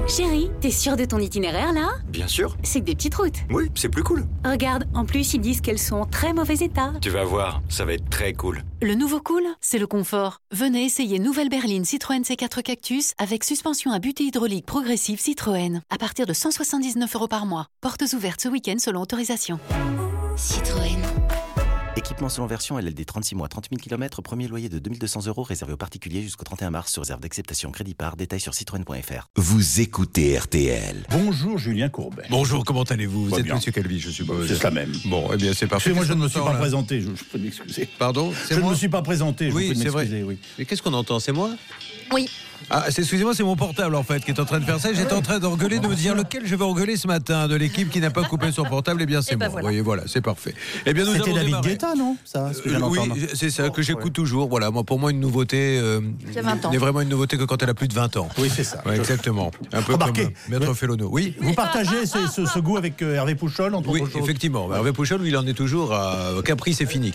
Chérie, t'es sûre de ton itinéraire là ? Bien sûr. C'est que des petites routes. Oui, c'est plus cool. Regarde, en plus ils disent qu'elles sont en très mauvais état. Tu vas voir, ça va être très cool. Le nouveau cool, c'est le confort. Venez essayer nouvelle berline Citroën C4 Cactus avec suspension à butée hydraulique progressive Citroën. À partir de 179 € par mois. Portes ouvertes ce week-end selon autorisation. Citroën. Équipement selon version LLD 36 mois, 30 000 km, premier loyer de 2 200 € réservé aux particuliers jusqu'au 31 mars sur réserve d'acceptation crédit par, détail sur citroën.fr. Vous écoutez RTL. Bonjour Julien Courbet. Bonjour, comment allez-vous ? Vous êtes bien. Monsieur Calvi, je suppose. C'est la même. Bon, eh bien c'est parfait. Moi je ne me suis pas présenté, je peux m'excuser. Pardon ? Je ne me suis pas présenté, je Oui, peux c'est vrai. m'excuser. Oui. Mais qu'est-ce qu'on entend ? C'est moi ? Oui. Ah, excusez-moi, c'est mon portable en fait qui est en train de faire ça. J'étais en train d'engueuler, de me dire lequel je vais engueuler ce matin de l'équipe qui n'a pas coupé son portable. Eh bien, c'est moi. Vous voyez, voilà, c'est parfait. Eh bien, nous C'était allons David démarrer. Guetta, non ça, ce que je viens Oui, d'entendre. c'est ça que j'écoute toujours. Voilà, moi, pour moi, une nouveauté Qui a 20 ans. n'est vraiment une nouveauté que quand elle a plus de 20 ans. Oui, c'est ça. Ouais, exactement. Un peu Remarquez. comme Maître Fellono. Oui. Vous partagez ce goût avec Hervé Pouchol, entre Oui, autres choses. effectivement. Hervé Pouchol, lui, il en est toujours à Capri, c'est fini.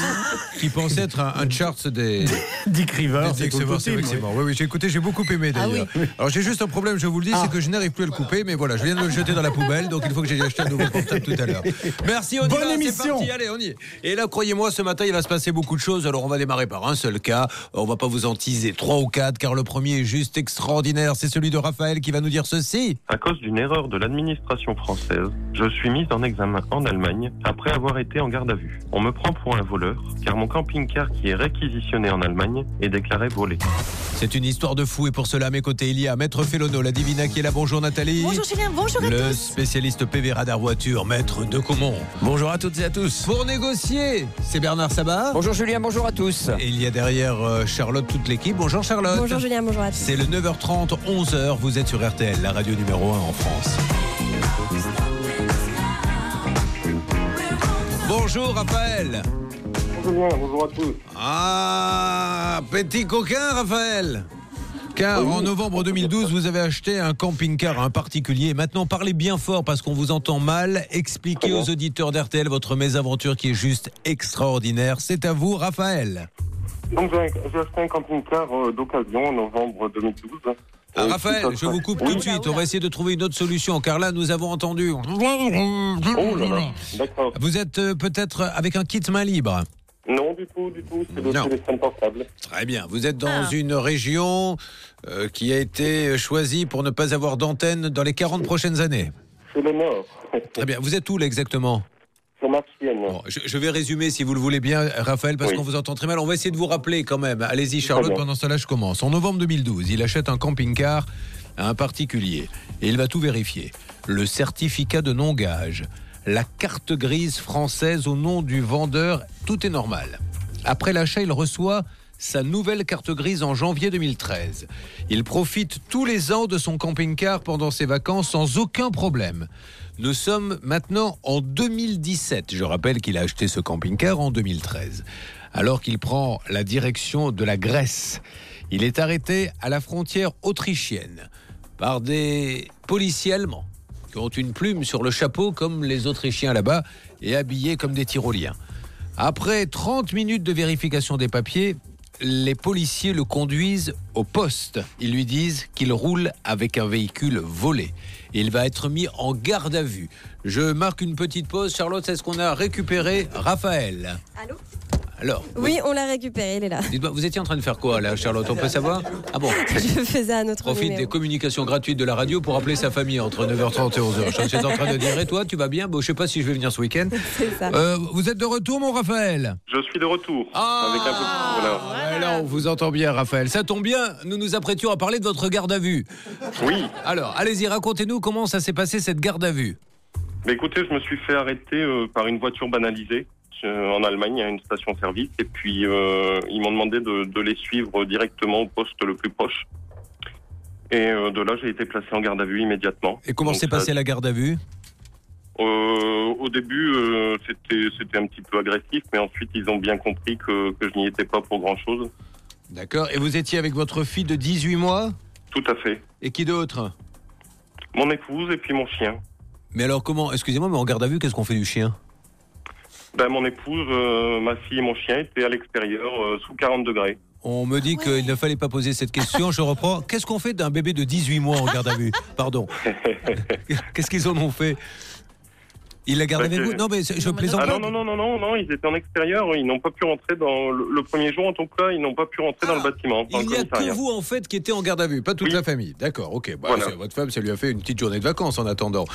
Qui pense être un charts des. Dick Rivers, Dick Rivers, c'est effectivement. Oui, j'ai écouté, j'ai beaucoup aimé d'ailleurs. Alors j'ai juste un problème, je vous le dis, c'est que je n'arrive plus à le couper, mais voilà, je viens de le jeter dans la poubelle, donc il faut que j'aille acheter un nouveau portable tout à l'heure. Merci, on y Bonne va, émission. c'est parti, allez, on y est. Et là, croyez-moi, ce matin, il va se passer beaucoup de choses, alors on va démarrer par un seul cas, on va pas vous en teaser 3 ou 4, car le premier est juste extraordinaire, c'est celui de Raphaël qui va nous dire ceci. À cause d'une erreur de l'administration française, je suis mise en examen en Allemagne après avoir été en garde à vue. On me prend pour un voleur, car mon camping-car qui est réquisitionné en Allemagne est déclaré volé. C'est une histoire de fou et pour cela à mes côtés il y a Maître Fellono, la divina qui est là. Bonjour Nathalie. Bonjour Julien, bonjour à Le tous. spécialiste PV Radar Voiture, Maître de Comont. Bonjour à toutes et à tous. Pour négocier, c'est Bernard Sabat. Bonjour Julien, bonjour à tous. Et il y a derrière Charlotte, toute l'équipe. Bonjour Charlotte. Bonjour Julien, bonjour à tous. C'est le 9h30, 11h, vous êtes sur RTL, la radio numéro 1 en France. Bonjour Raphaël. Bonjour Julien, bonjour à tous. Ah, petit coquin Raphaël. Car en novembre 2012, vous avez acheté un camping-car à un particulier. Maintenant, parlez bien fort parce qu'on vous entend mal. Expliquez aux auditeurs d'RTL votre mésaventure qui est juste extraordinaire. C'est à vous, Raphaël. Donc j'ai acheté un camping-car d'occasion en novembre 2012. Ah, Raphaël, je vous coupe tout de suite. On va essayer de trouver une autre solution, car là, nous avons entendu. Oh là là, d'accord. Vous êtes peut-être avec un kit main libre. Non, du tout, c'est le téléphone portable. Très bien. Vous êtes dans une région qui a été choisie pour ne pas avoir d'antenne dans les 40 prochaines années. C'est le Nord. Très bien. Vous êtes où là exactement ? Sur Marchienne. Bon, je vais résumer si vous le voulez bien, Raphaël, parce qu'on vous entend très mal. On va essayer de vous rappeler quand même. Allez-y, Charlotte, pendant cela, je commence. En novembre 2012, il achète un camping-car à un particulier et il va tout vérifier. Le certificat de non-gage, la carte grise française au nom du vendeur, tout est normal. Après l'achat, il reçoit sa nouvelle carte grise en janvier 2013. Il profite tous les ans de son camping-car pendant ses vacances sans aucun problème. Nous sommes maintenant en 2017. Je rappelle qu'il a acheté ce camping-car en 2013. Alors qu'il prend la direction de la Grèce, il est arrêté à la frontière autrichienne par des policiers allemands qui ont une plume sur le chapeau comme les Autrichiens là-bas et habillés comme des tyroliens. Après 30 minutes de vérification des papiers, les policiers le conduisent au poste. Ils lui disent qu'il roule avec un véhicule volé. Il va être mis en garde à vue. Je marque une petite pause. Charlotte, est-ce qu'on a récupéré Raphaël ? Allô ? Alors, oui, on l'a récupéré, il est là. Dites-moi, vous étiez en train de faire quoi là, Charlotte ? On peut savoir ? Ah bon ? Je faisais un autre Profite numéro. des communications gratuites de la radio pour appeler sa famille entre 9h30 et 11h. Je suis en train de dire, et toi, tu vas bien ? Bon, je sais pas si je vais venir ce week-end. C'est ça. Vous êtes de retour, mon Raphaël ? Je suis de retour. Avec un peu Ouais, là, on vous entend bien, Raphaël. Ça tombe bien, nous nous apprêtions à parler de votre garde à vue. Oui. Alors, allez-y, racontez-nous comment ça s'est passé, cette garde à vue. Mais écoutez, je me suis fait arrêter par une voiture banalisée en Allemagne à une station-service. Et puis, ils m'ont demandé de les suivre directement au poste le plus proche. Et de là, j'ai été placé en garde à vue immédiatement. Et comment s'est passée la garde à vue ? Au début, c'était un petit peu agressif, mais ensuite, ils ont bien compris que je n'y étais pas pour grand-chose. D'accord. Et vous étiez avec votre fille de 18 mois ? Tout à fait. Et qui d'autre ? Mon épouse et puis mon chien. Mais alors comment ? Excusez-moi, mais en garde à vue, qu'est-ce qu'on fait du chien ? Ben, mon épouse, ma fille et mon chien étaient à l'extérieur, sous 40 degrés. On me dit qu'il ne fallait pas poser cette question. Je reprends. Qu'est-ce qu'on fait d'un bébé de 18 mois en garde à vue? Pardon. Qu'est-ce qu'ils en ont fait? Il l'a gardé avec vous? Non, mais je plaisante pas. Non, ils étaient en extérieur, ils n'ont pas pu rentrer dans le premier jour, en tout cas, ils n'ont pas pu rentrer dans le bâtiment. Il n'y a que vous, en fait, qui étiez en garde à vue, pas toute la famille. D'accord, ok. Bah, voilà. Votre femme, ça lui a fait une petite journée de vacances en attendant.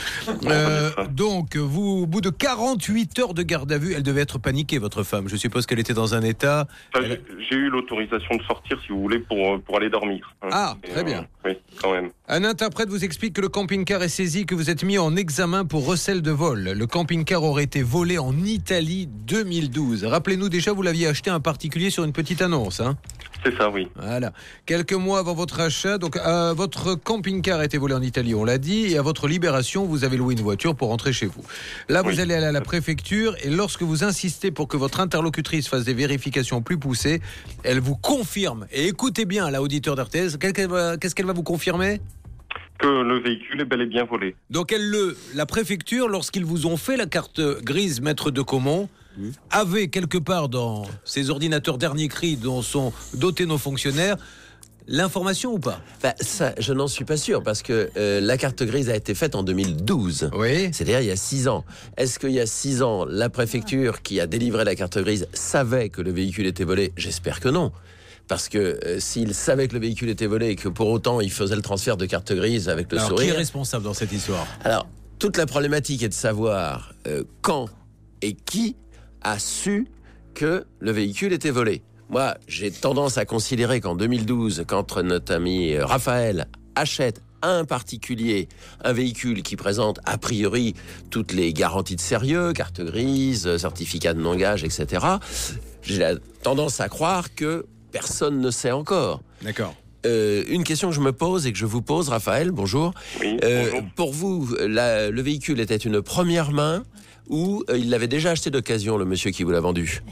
Donc, vous, au bout de 48 heures de garde à vue, elle devait être paniquée, votre femme. Je suppose qu'elle était dans un état... J'ai eu l'autorisation de sortir, si vous voulez, pour aller dormir. Ah, très bien. Oui, quand même. Un interprète vous explique que le camping-car est saisi, que vous êtes mis en examen pour recel de vol. Le camping-car aurait été volé en Italie 2012. Rappelez-nous déjà, vous l'aviez acheté à un particulier sur une petite annonce. Hein? C'est ça, oui. Voilà. Quelques mois avant votre achat, donc votre camping-car a été volé en Italie, on l'a dit, et à votre libération, vous avez loué une voiture pour rentrer chez vous. Là, vous allez aller à la préfecture, et lorsque vous insistez pour que votre interlocutrice fasse des vérifications plus poussées, elle vous confirme. Et écoutez bien, là, auditeur d'RTL, qu'est-ce qu'elle va vous confirmer? Que le véhicule est bel et bien volé. Donc la préfecture, lorsqu'ils vous ont fait la carte grise maître de Caumont, avait quelque part dans ces ordinateurs dernier cri dont sont dotés nos fonctionnaires l'information ou pas? Ça, je n'en suis pas sûr, parce que la carte grise a été faite en 2012. Oui. C'est-à-dire il y a 6 ans. Est-ce qu'il y a 6 ans, la préfecture qui a délivré la carte grise savait que le véhicule était volé? J'espère que non. Parce que s'il savait que le véhicule était volé et que pour autant il faisait le transfert de carte grise avec le sourire... Qui est responsable dans cette histoire? Alors, toute la problématique est de savoir quand et qui a su que le véhicule était volé. Moi, j'ai tendance à considérer qu'en 2012, quand notre ami Raphaël achète à un particulier un véhicule qui présente a priori toutes les garanties de sérieux, carte grise, certificat de non-gage, etc., j'ai la tendance à croire que personne ne sait encore. D'accord. Une question que je me pose et que je vous pose, Raphaël, bonjour. Oui, bonjour. Pour vous, le véhicule était une première main ou il l'avait déjà acheté d'occasion, le monsieur qui vous l'a vendu?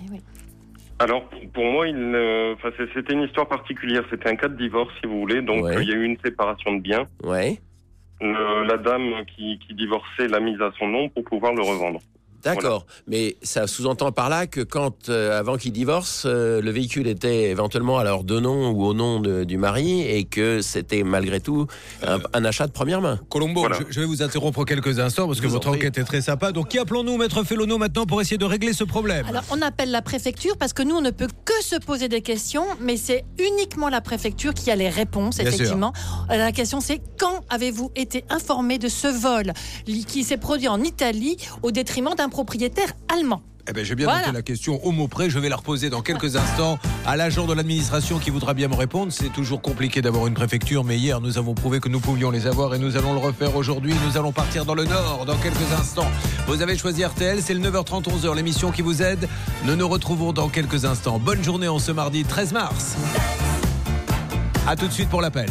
Alors, pour moi, c'était une histoire particulière. C'était un cas de divorce, si vous voulez. Donc, il y a eu une séparation de biens. Ouais. La dame qui divorçait l'a mise à son nom pour pouvoir le revendre. D'accord, voilà. Mais ça sous-entend par là que quand, avant qu'il divorce, le véhicule était éventuellement à leurs deux noms ou au nom du mari et que c'était malgré tout un achat de première main. Colombo, voilà. je vais vous interrompre quelques instants parce que votre enquête est très sympa. Donc qui appelons-nous, Maître Fellono, maintenant pour essayer de régler ce problème? Alors on appelle la préfecture parce que nous on ne peut que se poser des questions, mais c'est uniquement la préfecture qui a les réponses, bien effectivement. Sûr. La question c'est quand avez-vous été informé de ce vol qui s'est produit en Italie au détriment d'un propriétaire allemand? Eh bien, j'ai bien noté la question au mot près. Je vais la reposer dans quelques instants à l'agent de l'administration qui voudra bien me répondre. C'est toujours compliqué d'avoir une préfecture, mais hier, nous avons prouvé que nous pouvions les avoir et nous allons le refaire aujourd'hui. Nous allons partir dans le Nord dans quelques instants. Vous avez choisi RTL, c'est le 9h30, 11h, l'émission qui vous aide. Nous nous retrouvons dans quelques instants. Bonne journée en ce mardi 13 mars. A tout de suite pour l'appel.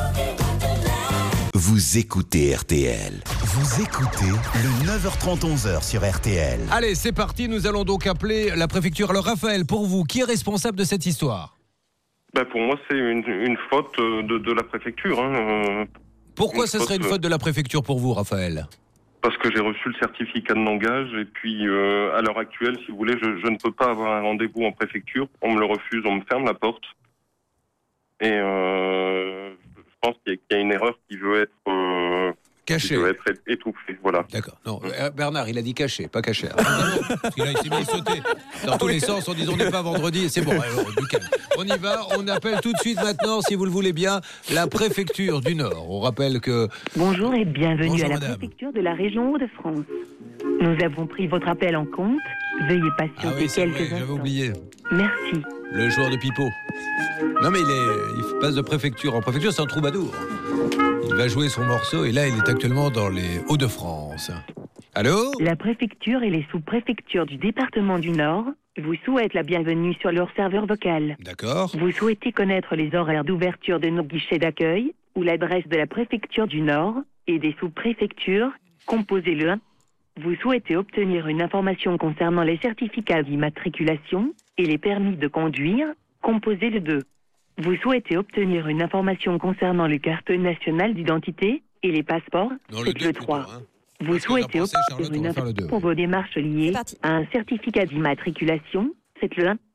Vous écoutez RTL. Vous écoutez le 9h30, 11h sur RTL. Allez, c'est parti. Nous allons donc appeler la préfecture. Alors, Raphaël, pour vous, qui est responsable de cette histoire? Pour moi, c'est une faute de la préfecture. Pourquoi ce serait une faute de la préfecture pour vous, Raphaël? Parce que j'ai reçu le certificat de non-gage et puis à l'heure actuelle, si vous voulez, je ne peux pas avoir un rendez-vous en préfecture. On me le refuse, on me ferme la porte. Et je pense qu'il y a une erreur qui veut être caché, qui veut être étouffée. Voilà. D'accord. Non, Bernard, il a dit caché, pas caché. Parce qu'il a essayé de sauter dans tous les sens en disant on n'est pas vendredi. C'est bon. Alors, du calme. On y va. On appelle tout de suite maintenant, si vous le voulez bien, la préfecture du Nord. On rappelle que. Bonjour et bienvenue. Bonjour, à la madame. préfecture de la région Hauts-de-France. Nous avons pris votre appel en compte. Veuillez patienter quelques instants. J'avais oublié. Merci. Le joueur de pipeau. Non mais il passe de préfecture en préfecture, c'est un troubadour. Il va jouer son morceau et là il est actuellement dans les Hauts-de-France. Allô? La préfecture et les sous-préfectures du département du Nord vous souhaitent la bienvenue sur leur serveur vocal. D'accord. Vous souhaitez connaître les horaires d'ouverture de nos guichets d'accueil ou l'adresse de la préfecture du Nord et des sous-préfectures? Composez le 1. Vous souhaitez obtenir une information concernant les certificats d'immatriculation et les permis de conduire? Composez le 2. Vous souhaitez obtenir une information concernant les cartes nationales d'identité et les passeports? Faites le 3. Vous souhaitez obtenir une information pour vos démarches liées à un certificat d'immatriculation? Faites le 1.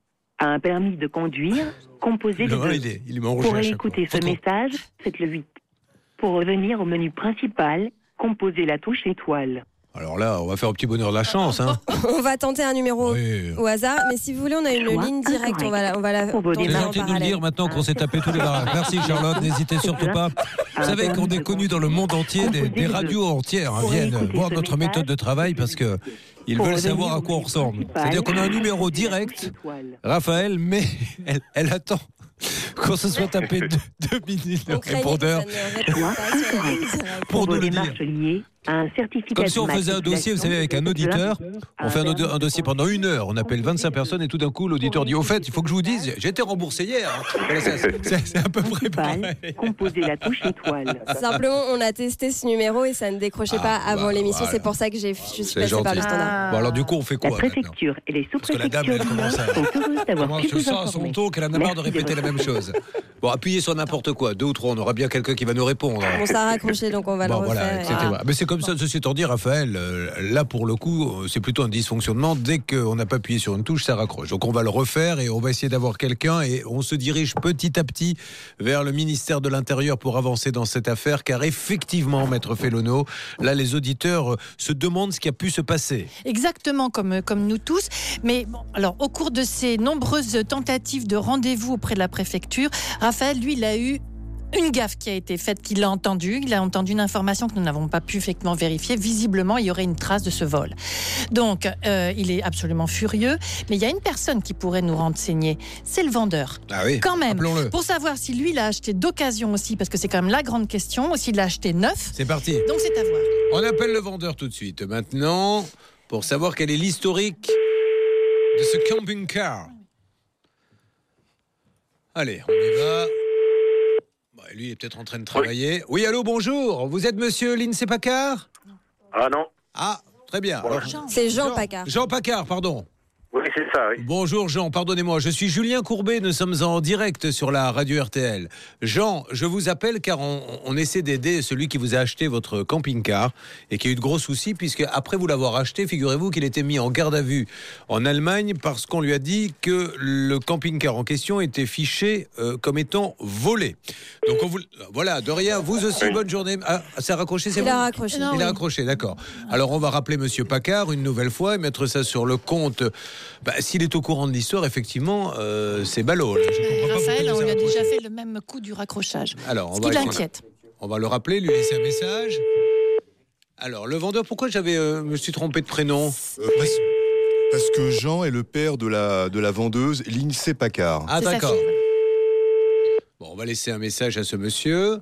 a un permis de conduire, composez le 2. Il m'a enregistré Pour à chaque écouter fois. ce message, faites le 8. Pour revenir au menu principal, composez la touche étoile. Alors là, on va faire au petit bonheur de la chance. Hein. On va tenter un numéro au hasard, mais si vous voulez, on a une ligne directe. On va la tenter C'est en gentil de nous le parallèle. dire maintenant qu'on s'est tapé tous les barrages. Merci Charlotte, n'hésitez surtout pas. Vous savez qu'on est connu dans le monde entier, des radios entières viennent voir notre méthode de travail parce que ils veulent savoir à quoi on ressemble. C'est-à-dire qu'on a un numéro direct, Raphaël, mais elle attend qu'on se soit tapé 2 minutes de répondeur pour nous le dire. Un certificat Comme si on faisait un dossier, vous savez, avec un auditeur, on fait un dossier pendant 1 heure, on appelle 25 personnes et tout d'un coup l'auditeur dit au fait, il faut que je vous dise, j'ai été remboursé hier. Voilà, c'est à peu près pareil. Composez la touche étoile. Simplement, on a testé ce numéro et ça ne décrochait pas avant l'émission. voilà. C'est pour ça que je suis C'est passée par le gentil. standard. Bon alors du coup on fait quoi La préfecture et les Parce que la dame, elle commence à... sont heureuses d'avoir Comment pu je vous sens à son informer. ton qu'elle en a marre de répéter la même chose. Bon, appuyez sur n'importe quoi, 2 ou 3, on aura bien quelqu'un qui va nous répondre. Bon, ça a raccroché, donc on va le refaire. Voilà, etc. Mais c'est comme ça, ceci étant dit, Raphaël, là pour le coup, c'est plutôt un dysfonctionnement. Dès qu'on n'a pas appuyé sur une touche, ça raccroche. Donc on va le refaire et on va essayer d'avoir quelqu'un et on se dirige petit à petit vers le ministère de l'Intérieur pour avancer dans cette affaire, car effectivement, Maître Félono, là les auditeurs se demandent ce qui a pu se passer. Exactement comme nous tous. Mais bon, alors, au cours de ces nombreuses tentatives de rendez-vous auprès de la préfecture, Raphaël, lui, il a eu une gaffe qui a été faite, qu'il a entendue. Il a entendu une information que nous n'avons pas pu effectivement vérifier. Visiblement, il y aurait une trace de ce vol. Donc, il est absolument furieux. Mais il y a une personne qui pourrait nous renseigner. C'est le vendeur. Ah oui, quand même. appelons-le. Pour savoir si lui, il a acheté d'occasion aussi, parce que c'est quand même la grande question, ou s'il l'a acheté neuf. C'est parti. Donc, c'est à voir. On appelle le vendeur tout de suite. Maintenant, pour savoir quel est l'historique de ce camping-car. Allez, on y va. Bon, lui, il est peut-être en train de travailler. Oui, allô, bonjour. Vous êtes monsieur Lindsay Paccard ? Ah non. Ah, très bien. Alors, C'est Jean Paccard. Jean Paccard, pardon. Oui, c'est ça, oui. Bonjour Jean, pardonnez-moi, je suis Julien Courbet, nous sommes en direct sur la radio RTL. Jean, je vous appelle car on essaie d'aider celui qui vous a acheté votre camping-car et qui a eu de gros soucis puisque après vous l'avoir acheté, figurez-vous qu'il était mis en garde à vue en Allemagne parce qu'on lui a dit que le camping-car en question était fiché comme étant volé. Donc voilà, de rien, vous aussi, bonne journée. Ah, ça a raccroché, c'est Il bon a raccroché. Il a raccroché, d'accord. Alors on va rappeler monsieur Paccard une nouvelle fois et mettre ça sur le compte. S'il est au courant de l'histoire, effectivement, c'est ballot. Raphaël, on lui a déjà fait le même coup du raccrochage. Alors, ce qui l'inquiète. On va le rappeler, lui laisser un message. Alors, le vendeur, pourquoi me suis trompé de prénom Parce que Jean est le père de la vendeuse Lindsay Paccard. Ah, d'accord. Bon, on va laisser un message à ce monsieur.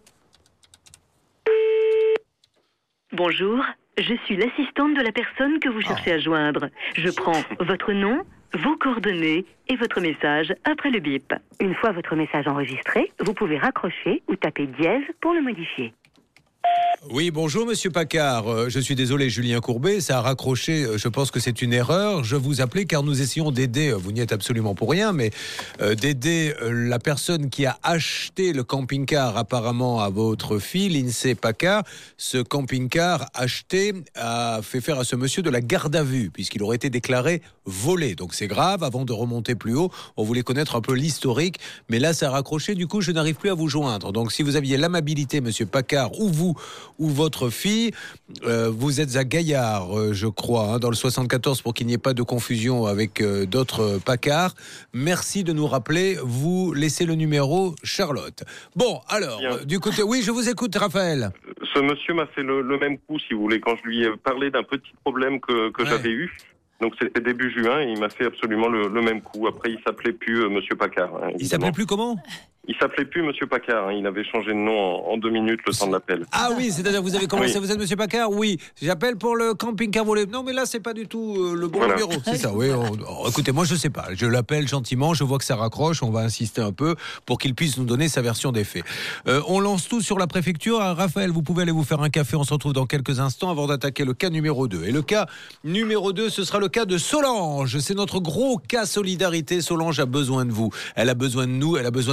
Bonjour, je suis l'assistante de la personne que vous cherchez à joindre. Je prends votre nom, vos coordonnées et votre message après le bip. Une fois votre message enregistré, vous pouvez raccrocher ou taper dièse pour le modifier. Oui, bonjour monsieur Paccard. Je suis désolé, Julien Courbet, ça a raccroché. Je pense que c'est une erreur. Je vous appelais car nous essayons d'aider, vous n'y êtes absolument pour rien, mais d'aider la personne qui a acheté le camping-car apparemment à votre fille, Lindsay Paccard. Ce camping-car acheté a fait faire à ce monsieur de la garde à vue puisqu'il aurait été déclaré volé. Donc c'est grave. Avant de remonter plus haut, on voulait connaître un peu l'historique, mais là ça a raccroché. Du coup, je n'arrive plus à vous joindre. Donc si vous aviez l'amabilité, monsieur Paccard, ou vous ou votre fille, vous êtes à Gaillard, je crois, dans le 74, pour qu'il n'y ait pas de confusion avec d'autres Paccard. Merci de nous rappeler. Vous laissez le numéro, Charlotte. Bon, alors, du côté... Oui, je vous écoute, Raphaël. Ce monsieur m'a fait le même coup, si vous voulez, quand je lui ai parlé d'un petit problème que j'avais eu. Donc c'était début juin et il m'a fait absolument le même coup. Après, il s'appelait plus monsieur Paccard. Il s'appelait plus comment ? Il s'appelait plus monsieur Paccard. Il avait changé de nom en 2 minutes le temps de l'appel. Ah oui, c'est-à-dire vous avez commencé, Oui. vous êtes monsieur Paccard ? Oui. J'appelle pour le camping-car volé. Non, mais là, c'est pas du tout le bon numéro. C'est ça, oui. Écoutez, moi, je sais pas. Je l'appelle gentiment, je vois que ça raccroche, on va insister un peu pour qu'il puisse nous donner sa version des faits. On lance tout sur la préfecture. Raphaël, vous pouvez aller vous faire un café. On se retrouve dans quelques instants avant d'attaquer le cas numéro 2. Et le cas numéro 2, ce sera le cas de Solange. C'est notre gros cas solidarité. Solange a besoin de vous. Elle a besoin de nous, elle a besoin de tout le monde.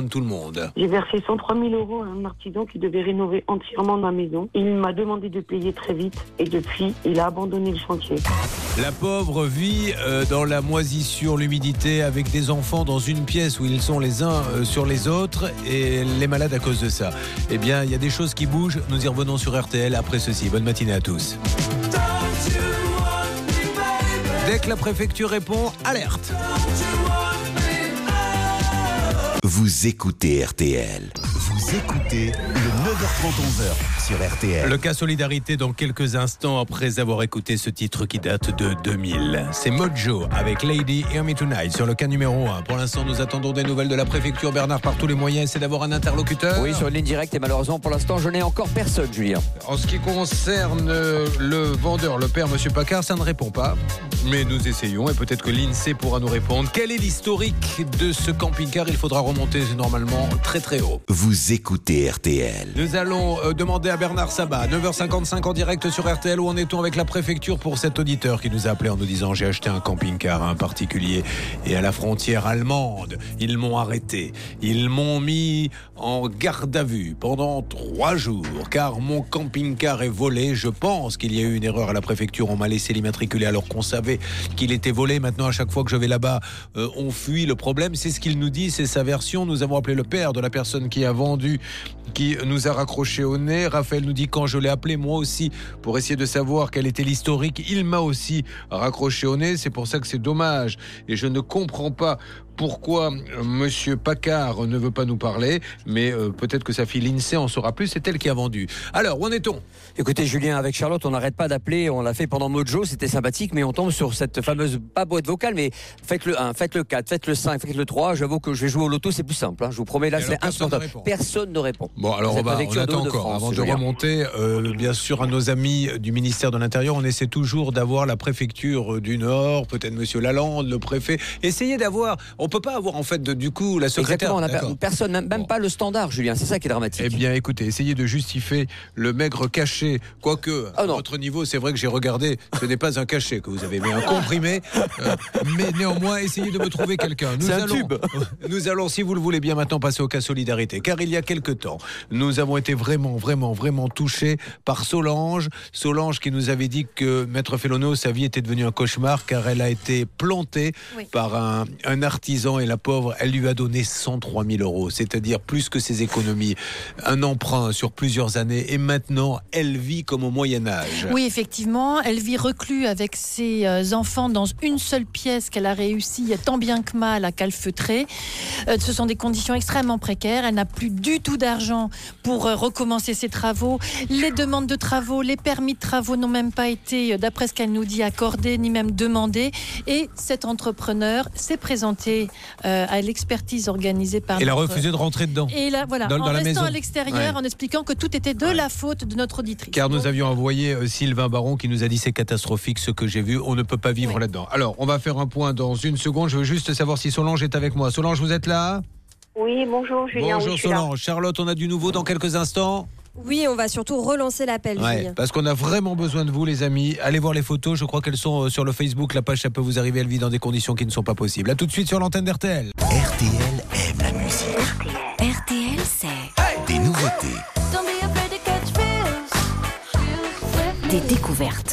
allemande. J'ai versé 103 000 € à un artisan qui devait rénover entièrement ma maison. Il m'a demandé de payer très vite et depuis, il a abandonné le chantier. La pauvre vit dans la moisissure, l'humidité, avec des enfants dans une pièce où ils sont les uns sur les autres et elle est malade à cause de ça. Eh bien, il y a des choses qui bougent. Nous y revenons sur RTL après ceci. Bonne matinée à tous. Dès que la préfecture répond, alerte. Vous écoutez RTL. Vous écoutez le 9h30-11h sur RTL. Le cas Solidarité dans quelques instants après avoir écouté ce titre qui date de 2000. C'est Mojo avec Lady Hear Me Tonight sur le cas numéro 1. Pour l'instant, nous attendons des nouvelles de la préfecture. Bernard, par tous les moyens, c'est d'avoir un interlocuteur. Oui, sur une ligne directe et malheureusement pour l'instant, je n'ai encore personne, Julien. En ce qui concerne le vendeur, le père, Monsieur Paccard, ça ne répond pas. Mais nous essayons et peut-être que l'INSEE pourra nous répondre. Quel est l'historique de ce camping-car ? Il faudra remonter normalement très très haut. Vous écoutez RTL. Nous allons demander à Bernard Sabat, 9h55 en direct sur RTL, où en est-on avec la préfecture pour cet auditeur qui nous a appelé en nous disant: j'ai acheté un camping-car à un particulier et à la frontière allemande, ils m'ont arrêté. Ils m'ont mis en garde à vue pendant 3 jours car mon camping-car est volé. Je pense qu'il y a eu une erreur à la préfecture. On m'a laissé l'immatriculer alors qu'on savait qu'il était volé. Maintenant, à chaque fois que je vais là-bas, on fuit. Le problème, c'est ce qu'il nous dit, c'est sa version. Nous avons appelé le père de la personne qui a vendu, qui nous a raccroché au nez. Raphaël nous dit: quand je l'ai appelé moi aussi pour essayer de savoir quel était l'historique, il m'a aussi raccroché au nez. C'est pour ça que c'est dommage et je ne comprends pas pourquoi Monsieur Paccard ne veut pas nous parler, mais peut-être que sa fille l'INSEE en saura plus, c'est elle qui a vendu. Alors, où en est-on ? Écoutez Julien, avec Charlotte, on n'arrête pas d'appeler, on l'a fait pendant Mojo, c'était sympathique, mais on tombe sur cette fameuse, pas boîte vocale, mais faites le 1, faites le 4, faites le 5, faites le 3, j'avoue que je vais jouer au loto, c'est plus simple, hein. Je vous promets, là c'est instantané. Personne ne répond. Bon, alors on attend encore, avant de remonter, bien sûr, à nos amis du ministère de l'Intérieur, on essaie toujours d'avoir la préfecture du Nord, peut-être Monsieur Lalande, le préfet, essayez d'avoir, on peut pas avoir en fait du coup la secrétaire. Exactement, on a personne, même pas le standard, Julien, c'est ça qui est dramatique. Eh bien écoutez, essayez de justifier le maigre cachet, quoique à votre niveau, c'est vrai que j'ai regardé, ce n'est pas un cachet que vous avez, mais un comprimé, mais néanmoins, essayez de me trouver quelqu'un. Nous allons, si vous le voulez bien, maintenant passer au cas Solidarité, car il y a quelque temps, nous avons été vraiment touchés par Solange qui nous avait dit que Maître Fellonneau, sa vie était devenue un cauchemar car elle a été plantée par un artisan et la pauvre, elle lui a donné 103 000 €, c'est-à-dire plus que ses économies, un emprunt sur plusieurs années et maintenant elle vit comme au Moyen-Âge. Oui, effectivement, elle vit reclus avec ses enfants dans une seule pièce qu'elle a réussi tant bien que mal à calfeutrer. Ce sont des conditions extrêmement précaires, elle n'a plus du tout d'argent pour recommencer ses travaux. Les demandes de travaux, les permis de travaux n'ont même pas été, d'après ce qu'elle nous dit, accordés ni même demandés. Et cet entrepreneur s'est présenté à l'expertise organisée par... Elle a refusé de rentrer dedans. Et là, voilà, dans en la restant maison. À l'extérieur, en expliquant que tout était de la faute de notre auditrice. Car nous avions envoyé Sylvain Baron qui nous a dit: c'est catastrophique ce que j'ai vu, on ne peut pas vivre là-dedans. Alors, on va faire un point dans une seconde. Je veux juste savoir si Solange est avec moi. Solange, vous êtes là ? Oui, bonjour Julien. Bonjour Solange. Charlotte, on a du nouveau dans quelques instants. Oui, on va surtout relancer l'appel. Ouais, parce qu'on a vraiment besoin de vous, les amis. Allez voir les photos, je crois qu'elles sont sur le Facebook. La page, ça peut vous arriver, elle vit dans des conditions qui ne sont pas possibles. A tout de suite sur l'antenne d'RTL. RTL aime la musique. RTL, c'est Des nouveautés. des découvertes.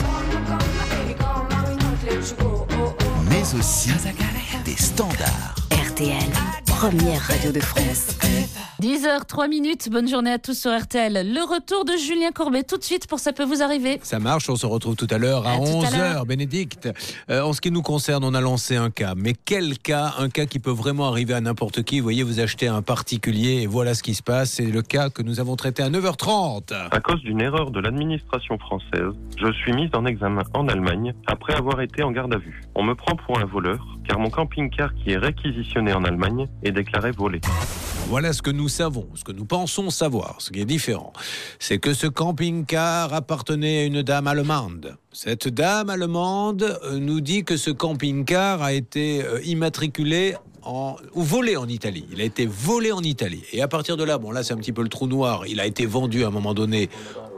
Mais aussi des standards. RTL, première radio de France. 10h03, bonne journée à tous sur RTL. Le retour de Julien Courbet tout de suite pour Ça peut vous arriver. Ça marche, on se retrouve tout à l'heure à 11h, Bénédicte. En ce qui nous concerne, on a lancé un cas. Mais quel cas ? Un cas qui peut vraiment arriver à n'importe qui. Vous voyez, vous achetez un particulier et voilà ce qui se passe. C'est le cas que nous avons traité à 9h30. À cause d'une erreur de l'administration française, je suis mise en examen en Allemagne après avoir été en garde à vue. On me prend pour un voleur car mon camping-car qui est réquisitionné en Allemagne est déclaré volé. Voilà ce que nous savons, ce que nous pensons savoir. Ce qui est différent, c'est que ce camping-car appartenait à une dame allemande. Cette dame allemande nous dit que ce camping-car a été immatriculé ou volé en Italie. Il a été volé en Italie. Et à partir de là, bon là c'est un petit peu le trou noir, il a été vendu à un moment donné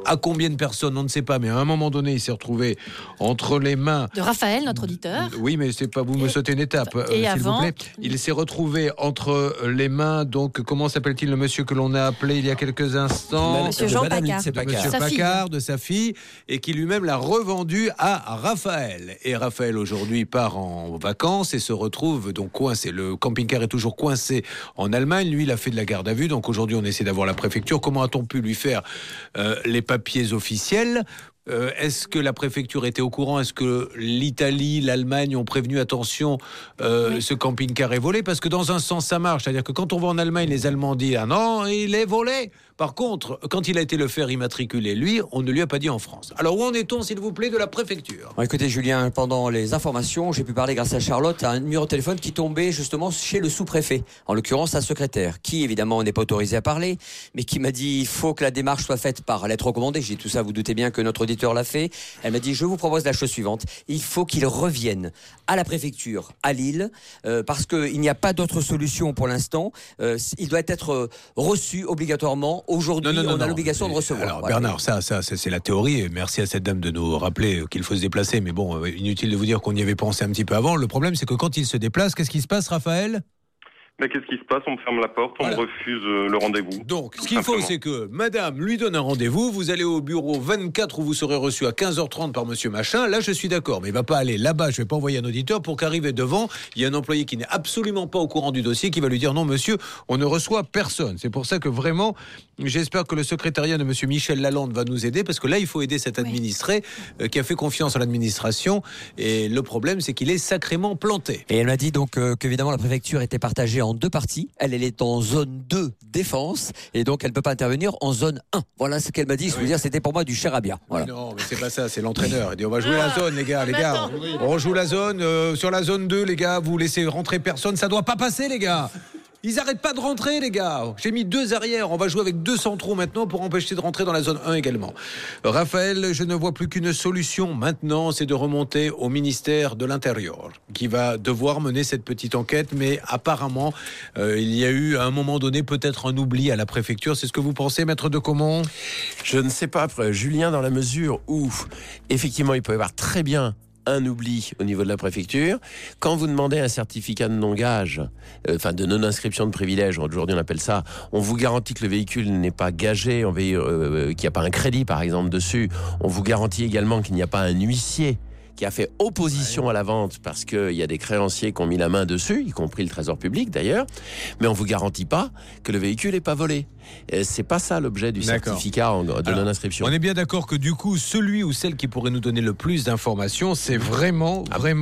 À combien de personnes, on ne sait pas, mais à un moment donné, il s'est retrouvé entre les mains de Raphaël, notre auditeur. Oui, mais c'est pas vous me sautez une étape, et s'il vous plaît. Il s'est retrouvé entre les mains, donc comment s'appelle-t-il le monsieur que l'on a appelé il y a quelques instants? Monsieur Jean Paccard. Monsieur Paccard, de sa fille, et qui lui-même l'a revendu à Raphaël. Et Raphaël aujourd'hui part en vacances et se retrouve donc coincé. Le camping-car est toujours coincé en Allemagne. Lui, il a fait de la garde à vue. Donc aujourd'hui, on essaie d'avoir la préfecture. Comment a-t-on pu lui faire les papiers officiels? Est-ce que la préfecture était au courant? Est-ce que l'Italie, l'Allemagne ont prévenu attention, ce camping-car est volé? Parce que dans un sens ça marche, c'est-à-dire que quand on va en Allemagne, les Allemands disent ah non, il est volé. Par contre, quand il a été le faire immatriculer, lui, on ne lui a pas dit en France. Alors où en est-on, s'il vous plaît, de la préfecture? Écoutez Julien, pendant les informations, j'ai pu parler grâce à Charlotte à un numéro de téléphone qui tombait justement chez le sous-préfet, en l'occurrence sa secrétaire, qui évidemment n'est pas autorisé à parler, mais qui m'a dit il faut que la démarche soit faite par lettre recommandée. J'ai dit tout ça, vous doutez bien que notre auditeur l'a fait. Elle m'a dit je vous propose la chose suivante, il faut qu'il revienne à la préfecture à Lille, parce qu'il n'y a pas d'autre solution pour l'instant. Il doit être reçu obligatoirement. Aujourd'hui, on a l'obligation de recevoir. Alors Bernard, ça c'est la théorie, et merci à cette dame de nous rappeler qu'il faut se déplacer, mais bon, inutile de vous dire qu'on y avait pensé un petit peu avant. Le problème, c'est que quand il se déplace, qu'est-ce qui se passe, Raphaël? Mais qu'est-ce qui se passe? On me ferme la porte, on me refuse le rendez-vous. Donc, ce qu'il faut, c'est que madame lui donne un rendez-vous, vous allez au bureau 24 où vous serez reçu à 15h30 par monsieur machin. Là, je suis d'accord, mais il va pas aller là-bas, je vais pas envoyer un auditeur pour qu'arriver devant, il y a un employé qui n'est absolument pas au courant du dossier qui va lui dire non monsieur, on ne reçoit personne. C'est pour ça que vraiment, j'espère que le secrétariat de monsieur Michel Lalande va nous aider, parce que là, il faut aider cet administré qui a fait confiance à l'administration, et le problème, c'est qu'il est sacrément planté. Et elle m'a dit donc qu'évidemment la préfecture était partagée en deux parties. Elle est en zone 2 défense, et donc elle ne peut pas intervenir en zone 1. Voilà ce qu'elle m'a dit. Je veux dire, c'était pour moi du charabia. Voilà. Non, mais c'est pas ça, c'est l'entraîneur. Il dit on va jouer la zone, les gars. On rejoue la zone. Sur la zone 2, les gars, vous laissez rentrer personne. Ça doit pas passer, les gars. Ils arrêtent pas de rentrer, les gars. J'ai mis 2 arrières. On va jouer avec 2 centraux maintenant pour empêcher de rentrer dans la zone 1 également. Raphaël, je ne vois plus qu'une solution maintenant, c'est de remonter au ministère de l'Intérieur, qui va devoir mener cette petite enquête. Mais apparemment, il y a eu à un moment donné peut-être un oubli à la préfecture. C'est ce que vous pensez, maître de Comont? Je ne sais pas, Julien, dans la mesure où effectivement il peut y avoir très bien un oubli au niveau de la préfecture. Quand vous demandez un certificat de non-gage, de non-inscription de privilège, aujourd'hui on appelle ça, on vous garantit que le véhicule n'est pas gagé, qu'il n'y a pas un crédit par exemple dessus, on vous garantit également qu'il n'y a pas un huissier qui a fait opposition à la vente parce qu'il y a des créanciers qui ont mis la main dessus, y compris le Trésor public d'ailleurs, mais on ne vous garantit pas que le véhicule n'est pas volé. C'est pas ça l'objet du certificat de non-inscription. On est bien d'accord que du coup, celui ou celle qui pourrait nous donner le plus d'informations, c'est vraiment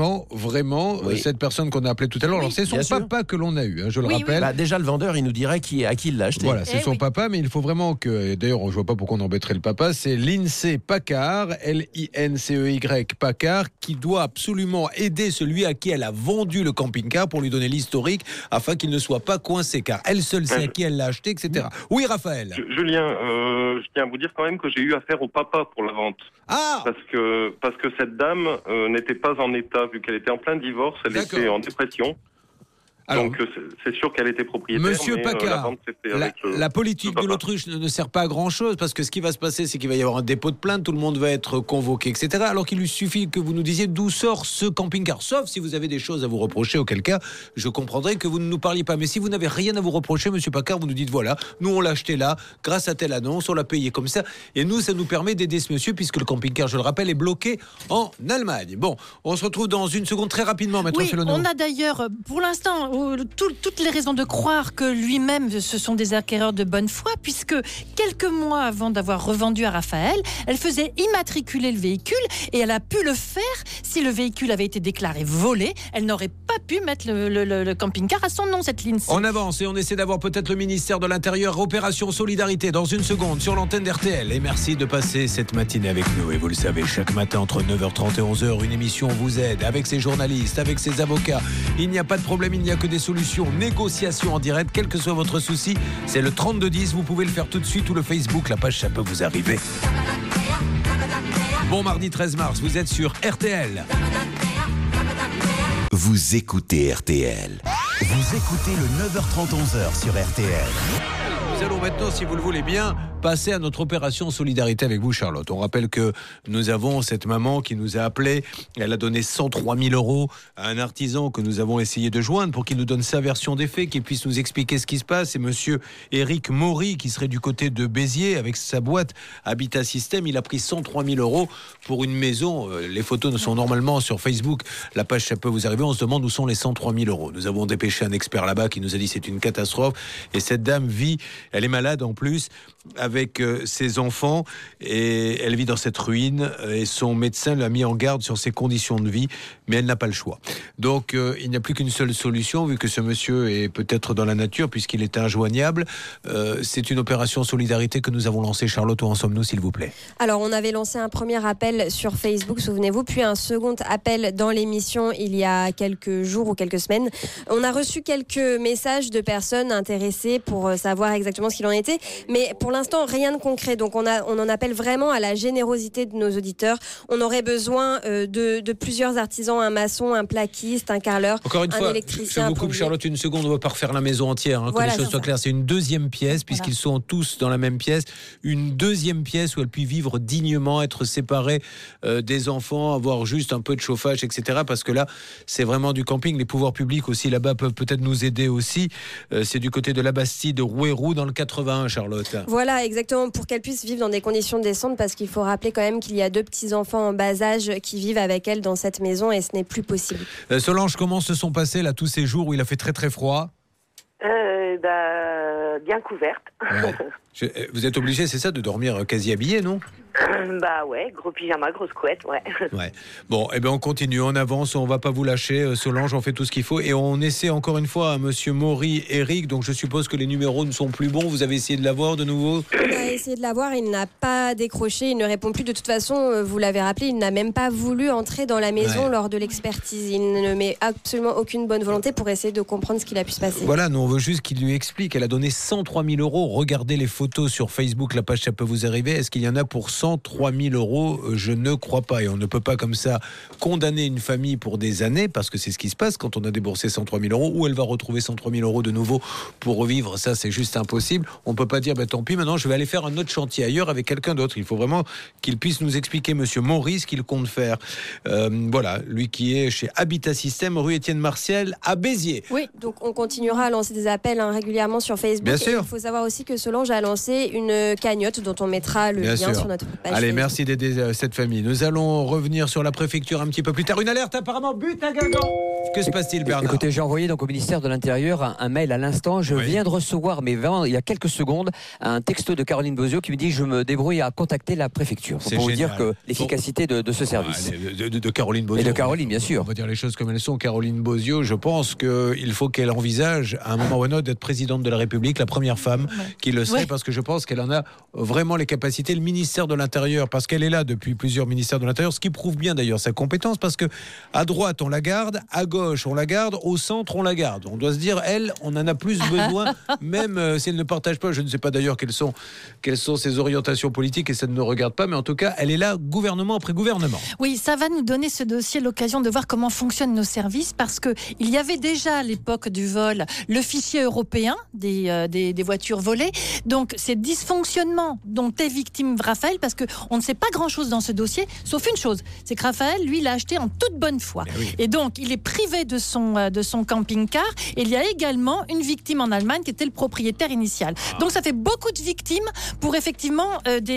cette personne qu'on a appelée tout à l'heure. Alors c'est son papa que l'on a eu, je le rappelle. Déjà le vendeur, il nous dirait à qui il l'a acheté. Voilà, c'est son papa, mais il faut vraiment que, d'ailleurs je vois pas pourquoi on embêterait le papa, c'est Lindsay Paccard, Lincey Paccard, qui doit absolument aider celui à qui elle a vendu le camping-car pour lui donner l'historique afin qu'il ne soit pas coincé, car elle seule sait à qui elle l'a acheté, etc. Oui, Raphaël. Julien, je tiens à vous dire quand même que j'ai eu affaire au papa pour la vente. Ah. Parce que cette dame n'était pas en état, vu qu'elle était en plein divorce, elle était en dépression. Alors, donc c'est sûr qu'elle était propriétaire. Monsieur Paccard, la politique de l'autruche ne sert pas à grand chose, parce que ce qui va se passer, c'est qu'il va y avoir un dépôt de plainte, tout le monde va être convoqué, etc. Alors qu'il lui suffit que vous nous disiez d'où sort ce camping-car, sauf si vous avez des choses à vous reprocher, auquel cas je comprendrai que vous ne nous parliez pas. Mais si vous n'avez rien à vous reprocher, monsieur Paccard, vous nous dites voilà, nous on l'a acheté là, grâce à telle annonce, on l'a payé comme ça, et nous ça nous permet d'aider ce monsieur, puisque le camping-car, je le rappelle, est bloqué en Allemagne. Bon, on se retrouve dans une seconde très rapidement, maître Felonneau. On a d'ailleurs, pour l'instant, toutes les raisons de croire que lui-même, ce sont des acquéreurs de bonne foi, puisque quelques mois avant d'avoir revendu à Raphaël, elle faisait immatriculer le véhicule, et elle a pu le faire si le véhicule avait été déclaré volé. Elle n'aurait pas pu mettre le camping-car à son nom, cette Lindsay. On avance et on essaie d'avoir peut-être le ministère de l'Intérieur. Opération Solidarité dans une seconde sur l'antenne d'RTL. Et merci de passer cette matinée avec nous. Et vous le savez, chaque matin entre 9h30 et 11h, une émission vous aide avec ses journalistes, avec ses avocats. Il n'y a pas de problème, il n'y a que des solutions. Négociation en direct, quel que soit votre souci, c'est le 3210. Vous pouvez le faire tout de suite ou le Facebook, la page, ça peut vous arriver. Bon mardi 13 mars, vous êtes sur RTL. Vous écoutez RTL. Vous écoutez le 9h30 11h sur RTL. nous allons maintenant, si vous le voulez bien, passer à notre opération solidarité avec vous, Charlotte. On rappelle que nous avons cette maman qui nous a appelé. Elle a donné 103 000 € à un artisan que nous avons essayé de joindre pour qu'il nous donne sa version des faits, qu'il puisse nous expliquer ce qui se passe. C'est monsieur Éric Maury qui serait du côté de Béziers avec sa boîte Habitat System. Il a pris 103 000 € pour une maison. Les photos ne sont normalement sur Facebook. La page, ça peut vous arriver. On se demande où sont les 103 000 €. Nous avons dépêché un expert là-bas qui nous a dit c'est une catastrophe. Et cette dame vit, elle est malade en plus, avec ses enfants, et elle vit dans cette ruine, et son médecin l'a mis en garde sur ses conditions de vie, mais elle n'a pas le choix. Donc il n'y a plus qu'une seule solution, vu que ce monsieur est peut-être dans la nature, puisqu'il est injoignable. C'est une opération solidarité que nous avons lancée. Charlotte, où en sommes-nous, s'il vous plaît? Alors, on avait lancé un premier appel sur Facebook, souvenez-vous, puis un second appel dans l'émission il y a quelques jours ou quelques semaines. On a reçu quelques messages de personnes intéressées pour savoir exactement ce qu'il en était, mais pour l'instant, rien de concret. Donc, on en appelle vraiment à la générosité de nos auditeurs. On aurait besoin de plusieurs artisans, un maçon, un plaquiste, un carreleur, encore une un fois, électricien. Je vous coupe, Charlotte, une seconde, on ne va pas refaire la maison entière, Voilà, que les choses soient claires. C'est une deuxième pièce, puisqu'ils sont tous dans la même pièce. Une deuxième pièce où elle puisse vivre dignement, être séparée des enfants, avoir juste un peu de chauffage, etc. Parce que là, c'est vraiment du camping. Les pouvoirs publics aussi là-bas peuvent peut-être nous aider aussi. C'est du côté de la Bastide, Rouerou, dans le 81, Charlotte. Voilà, exactement, pour qu'elle puisse vivre dans des conditions décentes, parce qu'il faut rappeler quand même qu'il y a 2 petits-enfants en bas âge qui vivent avec elle dans cette maison, et ce n'est plus possible. Solange, comment se sont passés là tous ces jours où il a fait très très froid? Bien couverte. Ouais. Vous êtes obligé, c'est ça, de dormir quasi habillé, non? Bah ouais, gros pyjama, grosse couette, ouais. Ouais. Bon, eh ben on continue, on avance, on va pas vous lâcher, Solange, on fait tout ce qu'il faut, et on essaie encore une fois à monsieur Maury Eric. Donc je suppose que les numéros ne sont plus bons. Vous avez essayé de l'avoir de nouveau? On a essayé de l'avoir, il n'a pas décroché, il ne répond plus. De toute façon, vous l'avez rappelé, il n'a même pas voulu entrer dans la maison lors de l'expertise. Il ne met absolument aucune bonne volonté pour essayer de comprendre ce qu'il a pu se passer. Voilà, nous on veut juste qu'il lui explique. Elle a donné 103 000 €. Regardez les photos sur Facebook, la page ça peut vous arriver. Est-ce qu'il y en a pour 103 000 €? Je ne crois pas, et on ne peut pas comme ça condamner une famille pour des années, parce que c'est ce qui se passe quand on a déboursé 103 000 €. Où elle va retrouver 103 000 € de nouveau pour revivre? Ça, c'est juste impossible. On ne peut pas dire tant pis, maintenant je vais aller faire un autre chantier ailleurs avec quelqu'un d'autre. Il faut vraiment qu'il puisse nous expliquer, monsieur Maury, ce qu'il compte faire. Voilà, lui qui est chez Habitat System, rue Étienne Martial à Béziers. Oui, donc on continuera à lancer des appels régulièrement sur Facebook. Bien sûr. Il faut savoir aussi que Solange a lancé une cagnotte dont on mettra le lien sur notre page. Allez, Facebook. merci d'aider cette famille. Nous allons revenir sur la préfecture un petit peu plus tard. Une alerte apparemment, but à Guingamp. Que se passe-t-il, Bernard? Écoutez, j'ai envoyé donc au ministère de l'Intérieur un mail à l'instant. Je viens de recevoir, mais vraiment il y a quelques secondes, un texto de Caroline Bozio qui me dit: je me débrouille à contacter la préfecture. Pour vous dire que l'efficacité de ce service. De Caroline Bozio. Et de Caroline, bien sûr. On va dire les choses comme elles sont. Caroline Bozio, je pense qu'il faut qu'elle envisage à un moment ou à un autre d'être présidente de la République, la première femme qui le serait, parce que je pense qu'elle en a vraiment les capacités. Le ministère de l'Intérieur, parce qu'elle est là depuis plusieurs ministères de l'Intérieur, ce qui prouve bien d'ailleurs sa compétence, parce que à droite on la garde, à gauche on la garde, au centre on la garde. On doit se dire, elle, on en a plus besoin, même si elle ne partage pas. Je ne sais pas d'ailleurs quelles sont ses orientations politiques, et ça ne nous regarde pas, mais en tout cas elle est là, gouvernement après gouvernement. Oui, ça va nous donner, ce dossier, l'occasion de voir comment fonctionnent nos services, parce que il y avait déjà à l'époque du vol le fichier européen des voitures volées. Donc ces dysfonctionnements dont est victime Raphaël, parce qu'on ne sait pas grand-chose dans ce dossier, sauf une chose, c'est que Raphaël, lui, l'a acheté en toute bonne foi. Et donc il est privé de son camping-car. Et il y a également une victime en Allemagne qui était le propriétaire initial. Donc ça fait beaucoup de victimes pour effectivement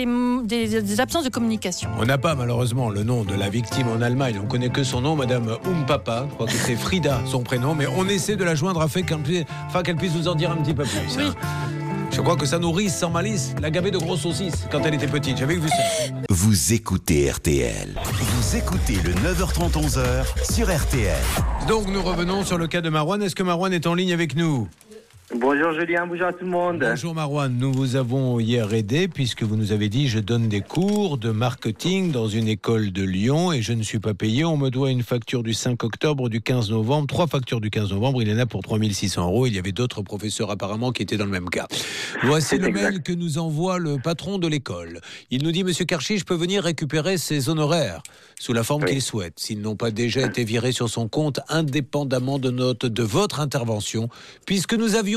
des absences de communication. On n'a pas malheureusement le nom de la victime en Allemagne. On connaît que son nom, Madame Papa. Je crois que c'est Frida, son prénom. Mais on essaie de la joindre afin qu'elle puisse nous en dire un petit peu plus. Oui. Je crois que sa nourrice sans malice la gavait de grosses saucisses quand elle était petite. J'avais vu ça. Vous écoutez RTL. Vous écoutez le 9h30 11h sur RTL. Donc nous revenons sur le cas de Marouane. Est-ce que Marouane est en ligne avec nous? Bonjour Julien, bonjour à tout le monde. Bonjour Marouane, nous vous avons hier aidé puisque vous nous avez dit: je donne des cours de marketing dans une école de Lyon et je ne suis pas payé, on me doit une facture du 5 octobre, du 15 novembre, 3 factures du 15 novembre, il y en a pour 3 600 €. Il y avait d'autres professeurs apparemment qui étaient dans le même cas. Voici le mail que nous envoie le patron de l'école. Il nous dit: Monsieur Karchi, je peux venir récupérer ses honoraires sous la forme qu'il souhaite, s'ils n'ont pas déjà été virés sur son compte indépendamment de votre intervention, puisque nous avions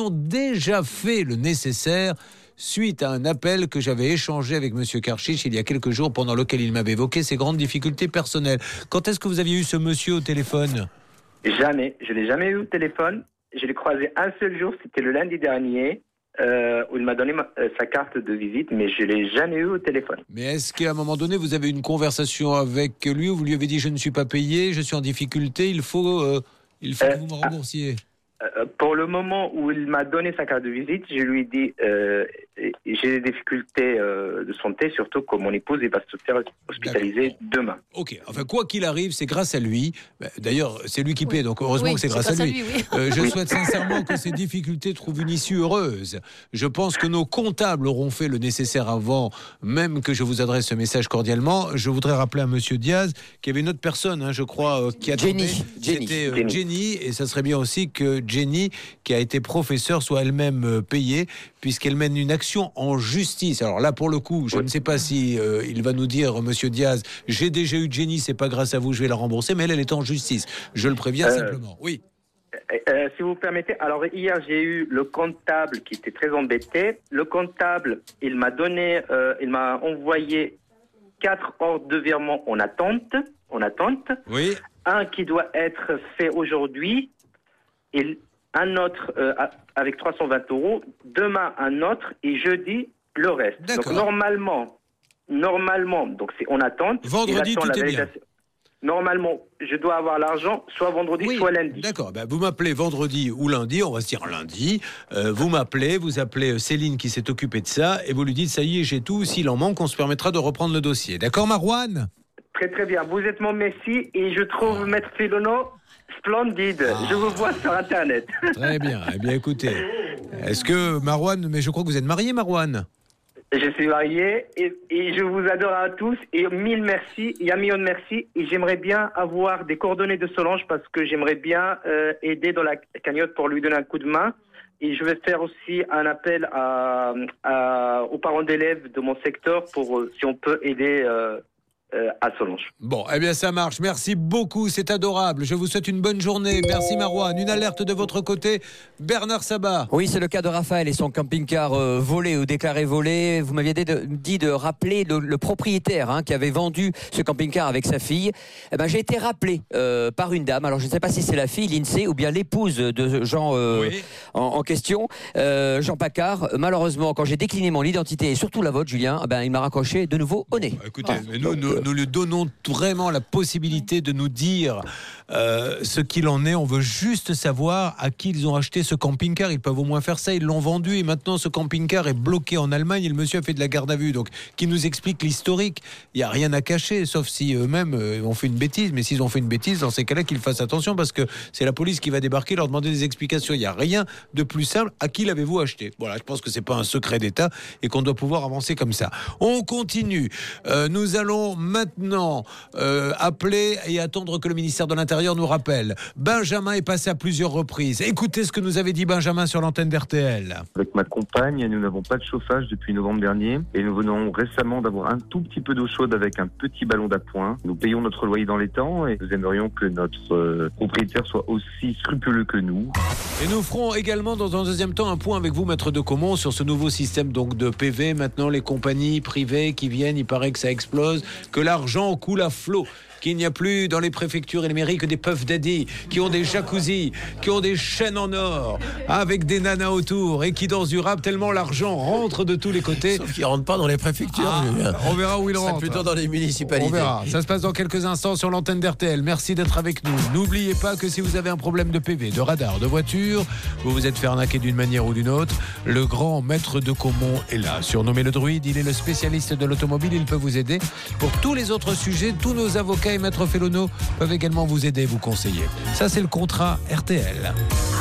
avions déjà fait le nécessaire suite à un appel que j'avais échangé avec M. Karchich il y a quelques jours, pendant lequel il m'avait évoqué ses grandes difficultés personnelles. Quand est-ce que vous aviez eu ce monsieur au téléphone ? Jamais. Je ne l'ai jamais eu au téléphone. Je l'ai croisé un seul jour, c'était le lundi dernier, où il m'a donné sa carte de visite, mais je ne l'ai jamais eu au téléphone. Mais est-ce qu'à un moment donné, vous avez eu une conversation avec lui où vous lui avez dit « je ne suis pas payé, je suis en difficulté, il faut que vous me remboursiez ». Pour le moment où il m'a donné sa carte de visite, je lui ai dit j'ai des difficultés de santé, surtout que mon épouse va se faire hospitaliser demain. Ok, enfin quoi qu'il arrive, c'est grâce à lui. D'ailleurs, c'est lui qui paie, donc heureusement que c'est grâce à lui. Je souhaite sincèrement que ces difficultés trouvent une issue heureuse. Je pense que nos comptables auront fait le nécessaire avant même que je vous adresse ce message cordialement. Je voudrais rappeler à Monsieur Diaz qu'il y avait une autre personne, je crois, qui attendait. C'était Jenny, et ça serait bien aussi que Jenny, qui a été professeure, soit elle-même payée, puisqu'elle mène une action en justice. Alors là, pour le coup, je ne sais pas si il va nous dire, Monsieur Diaz, j'ai déjà eu Jenny, c'est pas grâce à vous, je vais la rembourser, mais elle est en justice. Je le préviens simplement. Oui. Si vous permettez, alors hier j'ai eu le comptable qui était très embêté. Le comptable, il m'a envoyé 4 ordres de virement en attente. Oui. Un qui doit être fait aujourd'hui et un autre avec 320 €. Demain un autre et jeudi le reste. D'accord. Donc normalement, donc c'est en attente. Vendredi tout est bien. Normalement, je dois avoir l'argent soit vendredi, soit lundi. D'accord, vous m'appelez vendredi ou lundi, on va se dire lundi. Vous appelez Céline qui s'est occupée de ça et vous lui dites ça y est, j'ai tout. S'il en manque, on se permettra de reprendre le dossier. D'accord, Marouane ? Très très bien. Vous êtes mon Messi et je trouve Maître Filono splendide. Je vous vois sur Internet. Très bien. Eh bien, écoutez, est-ce que Marouane, mais je crois que vous êtes marié, Marouane ? Je suis marié et je vous adore à tous et mille merci, il y a un million de merci et j'aimerais bien avoir des coordonnées de Solange parce que j'aimerais bien aider dans la cagnotte pour lui donner un coup de main et je vais faire aussi un appel aux parents d'élèves de mon secteur pour si on peut aider à Solange. Bon, eh bien ça marche. Merci beaucoup, c'est adorable. Je vous souhaite une bonne journée. Merci Marouane. Une alerte de votre côté, Bernard Sabat. Oui, c'est le cas de Raphaël et son camping-car volé ou déclaré volé. Vous m'aviez dit de rappeler le propriétaire qui avait vendu ce camping-car avec sa fille. Eh ben, j'ai été rappelé par une dame. Alors je ne sais pas si c'est la fille, l'INSEE, ou bien l'épouse de Jean en question, Jean Paccard. Malheureusement, quand j'ai décliné mon identité et surtout la vôtre, Julien, il m'a raccroché de nouveau au nez. Écoutez, mais nous lui donnons vraiment la possibilité de nous dire ce qu'il en est. On veut juste savoir à qui ils ont acheté ce camping-car. Ils peuvent au moins faire ça. Ils l'ont vendu et maintenant ce camping-car est bloqué en Allemagne et le monsieur a fait de la garde à vue. Donc, qui nous explique l'historique. Il n'y a rien à cacher, sauf si eux-mêmes ont fait une bêtise. Mais s'ils ont fait une bêtise, dans ces cas-là, qu'ils fassent attention parce que c'est la police qui va débarquer, leur demander des explications. Il n'y a rien de plus simple. À qui l'avez-vous acheté ? Voilà, je pense que c'est pas un secret d'État et qu'on doit pouvoir avancer comme ça. On continue. Nous allons maintenant appeler et attendre que le ministère de l'Intérieur nous rappelle. Benjamin est passé à plusieurs reprises. Écoutez ce que nous avait dit Benjamin sur l'antenne d'RTL. Avec ma compagne, nous n'avons pas de chauffage depuis novembre dernier et nous venons récemment d'avoir un tout petit peu d'eau chaude avec un petit ballon d'appoint. Nous payons notre loyer dans les temps et nous aimerions que notre propriétaire soit aussi scrupuleux que nous. Et nous ferons également dans un deuxième temps un point avec vous, maître de Caumont, sur ce nouveau système donc de PV. Maintenant, les compagnies privées qui viennent, il paraît que ça explose, que l'argent coule à flot, qu'il n'y a plus dans les préfectures et les mairies que des puff daddy qui ont des jacuzzis, qui ont des chaînes en or avec des nanas autour et qui dansent du rap tellement l'argent rentre de tous les côtés. Sauf qu'ils ne rentrent pas dans les préfectures. On verra où ils rentrent. Plutôt dans les municipalités. On verra. Ça se passe dans quelques instants sur l'antenne d'RTL. Merci d'être avec nous. N'oubliez pas que si vous avez un problème de PV, de radar, de voiture, vous vous êtes fait arnaquer d'une manière ou d'une autre, le grand maître de Caumont est là. Surnommé le druide, il est le spécialiste de l'automobile. Il peut vous aider pour tous les autres sujets. Tous nos avocats et maître Félono peuvent également vous aider, vous conseiller. Ça, c'est le contrat RTL.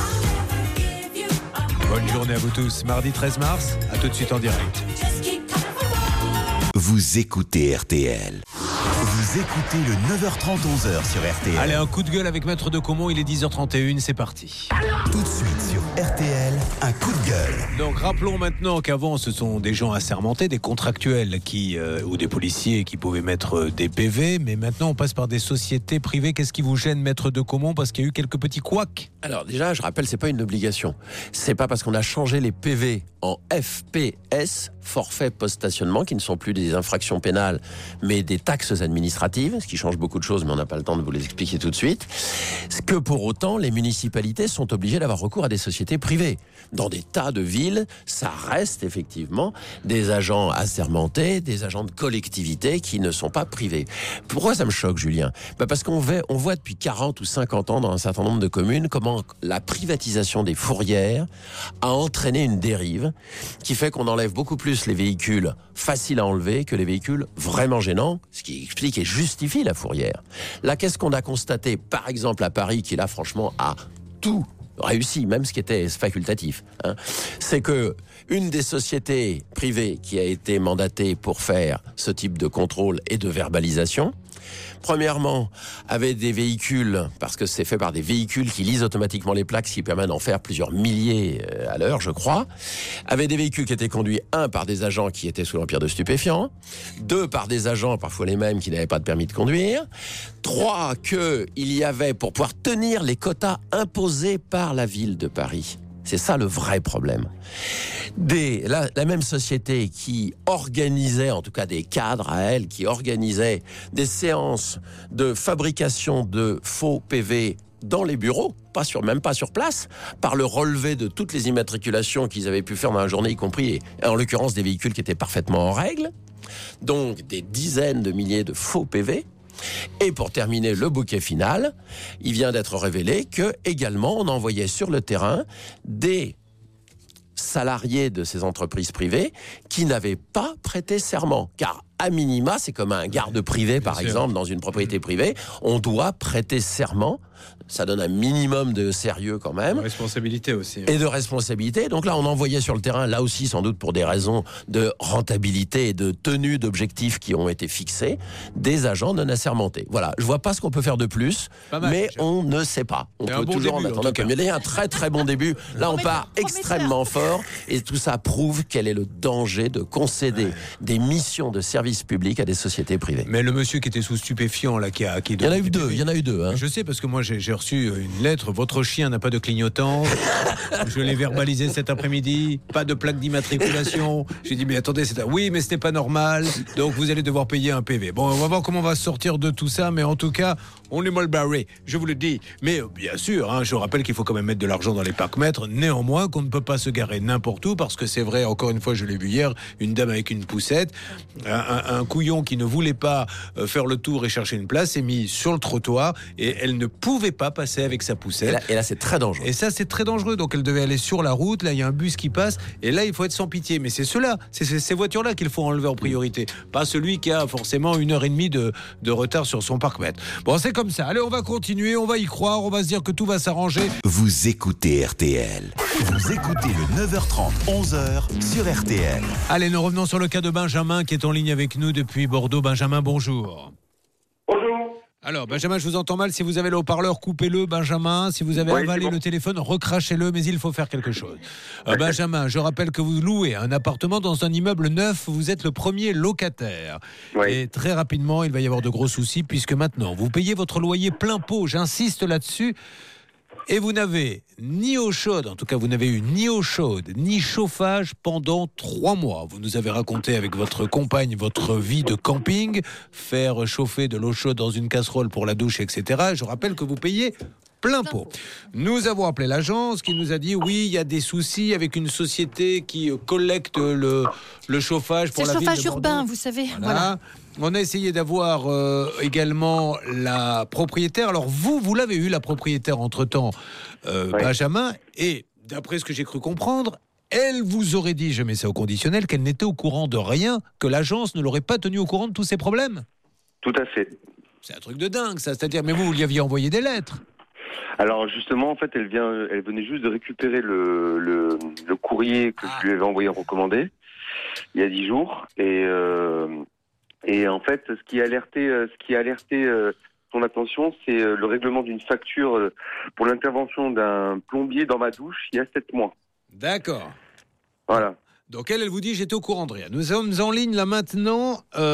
Bonne journée à vous tous. Mardi 13 mars, à tout de suite en direct. Vous écoutez RTL. Vous écoutez le 9h30, 11h sur RTL. Allez, un coup de gueule avec Maître de Comont, il est 10h31, c'est parti. Tout de suite sur RTL, un coup de gueule. Donc rappelons maintenant qu'avant ce sont des gens assermentés, des contractuels ou des policiers qui pouvaient mettre des PV, mais maintenant on passe par des sociétés privées. Qu'est-ce qui vous gêne, Maître de Comont, parce qu'il y a eu quelques petits couacs? Alors déjà, je rappelle, c'est pas une obligation. C'est pas parce qu'on a changé les PV en FPS, forfait post-stationnement, qui ne sont plus des infractions pénales, mais des taxes administratives, ce qui change beaucoup de choses, mais on n'a pas le temps de vous les expliquer tout de suite, que pour autant, les municipalités sont obligées d'avoir recours à des sociétés privées. Dans des tas de villes, ça reste effectivement des agents assermentés, des agents de collectivité qui ne sont pas privés. Pourquoi ça me choque, Julien ? Parce qu'on voit depuis 40 ou 50 ans dans un certain nombre de communes comment la privatisation des fourrières a entraîné une dérive qui fait qu'on enlève beaucoup plus les véhicules faciles à enlever que les véhicules vraiment gênants, ce qui explique et justifie la fourrière. Là, qu'est-ce qu'on a constaté, par exemple à Paris, qui là franchement a tout réussi, même ce qui était facultatif, c'est que une des sociétés privées qui a été mandatée pour faire ce type de contrôle et de verbalisation, premièrement, avait des véhicules, parce que c'est fait par des véhicules qui lisent automatiquement les plaques, ce qui permet d'en faire plusieurs milliers à l'heure, je crois, avait des véhicules qui étaient conduits, 1, par des agents qui étaient sous l'empire de stupéfiants, 2, par des agents, parfois les mêmes, qui n'avaient pas de permis de conduire, 3, qu'il y avait, pour pouvoir tenir les quotas imposés par la ville de Paris. C'est ça le vrai problème. La même société qui organisait, en tout cas des cadres à elle, qui organisait des séances de fabrication de faux PV dans les bureaux, même pas sur place, par le relevé de toutes les immatriculations qu'ils avaient pu faire dans la journée, y compris, en l'occurrence, des véhicules qui étaient parfaitement en règle. Donc des dizaines de milliers de faux PV. Et pour terminer le bouquet final, il vient d'être révélé que également on envoyait sur le terrain des salariés de ces entreprises privées qui n'avaient pas prêté serment. Car à minima, c'est comme un garde privé, par exemple, dans une propriété privée, on doit prêter serment. Ça donne un minimum de sérieux quand même. De responsabilité aussi. Et de responsabilité. Donc là, on envoyait sur le terrain, là aussi sans doute pour des raisons de rentabilité et de tenue d'objectifs qui ont été fixés, des agents non assermentés. Voilà, je vois pas ce qu'on peut faire de plus, mais on ne sait pas. On peut toujours en attendre. Mais il y a un très très bon début. Là, on part extrêmement fort et tout ça prouve quel est le danger de concéder des missions de service public à des sociétés privées. Mais le monsieur qui était sous stupéfiant, là, qui il y en a eu deux. Il y en a eu deux. Hein. Je sais parce que moi j'ai reçu une lettre. Votre chien n'a pas de clignotant. Je l'ai verbalisé cet après-midi. Pas de plaque d'immatriculation. J'ai dit mais attendez, oui, mais ce n'est pas normal. Donc vous allez devoir payer un PV. Bon, on va voir comment on va sortir de tout ça. Mais en tout cas, on est mal barré. Je vous le dis. Mais bien sûr, je rappelle qu'il faut quand même mettre de l'argent dans les parcs-mètres. Néanmoins, qu'on ne peut pas se garer n'importe où parce que c'est vrai. Encore une fois, je l'ai vu hier, une dame avec une poussette, un couillon qui ne voulait pas faire le tour et chercher une place s'est mis sur le trottoir et elle ne pouvait pas passer avec sa poussette. Et là, c'est très dangereux. Et ça, c'est très dangereux. Donc, elle devait aller sur la route. Là, il y a un bus qui passe. Et là, il faut être sans pitié. Mais c'est ces voitures-là qu'il faut enlever en priorité. Pas celui qui a forcément 1h30 de retard sur son parc-mètre. Bon, c'est comme ça. Allez, on va continuer. On va y croire. On va se dire que tout va s'arranger. Vous écoutez RTL. Vous écoutez le 9h30, 11h sur RTL. Allez, nous revenons sur le cas de Benjamin qui est en ligne avec nous depuis Bordeaux. Benjamin, bonjour. Bonjour. Alors, Benjamin, je vous entends mal. Si vous avez le haut-parleur, coupez-le, Benjamin. Si vous avez avalé le téléphone, recrachez-le, mais il faut faire quelque chose. Benjamin, je rappelle que vous louez un appartement dans un immeuble neuf. Vous êtes le premier locataire. Oui. Et très rapidement, il va y avoir de gros soucis puisque maintenant, vous payez votre loyer plein pot. J'insiste là-dessus. Et vous n'avez ni eau chaude, en tout cas vous n'avez eu ni eau chaude, ni chauffage pendant 3 mois. Vous nous avez raconté avec votre compagne votre vie de camping, faire chauffer de l'eau chaude dans une casserole pour la douche, etc. Je rappelle que vous payez plein pot. Nous avons appelé l'agence qui nous a dit oui, il y a des soucis avec une société qui collecte le chauffage pour la ville de Bordeaux. C'est le chauffage urbain, vous savez. Voilà. On a essayé d'avoir également la propriétaire. Alors vous l'avez eu, la propriétaire entre-temps, Benjamin, et d'après ce que j'ai cru comprendre, elle vous aurait dit, je mets ça au conditionnel, qu'elle n'était au courant de rien, que l'agence ne l'aurait pas tenu au courant de tous ces problèmes. Tout à fait. C'est un truc de dingue, ça. C'est-à-dire, mais vous lui aviez envoyé des lettres. Alors justement, en fait, elle venait juste de récupérer le courrier que je lui avais envoyé recommandé il y a 10 jours, et Et en fait, ce qui a alerté son attention, c'est le règlement d'une facture pour l'intervention d'un plombier dans ma douche il y a 7 mois. D'accord. Voilà. Donc elle vous dit, j'étais au courant de rien. Nous sommes en ligne là maintenant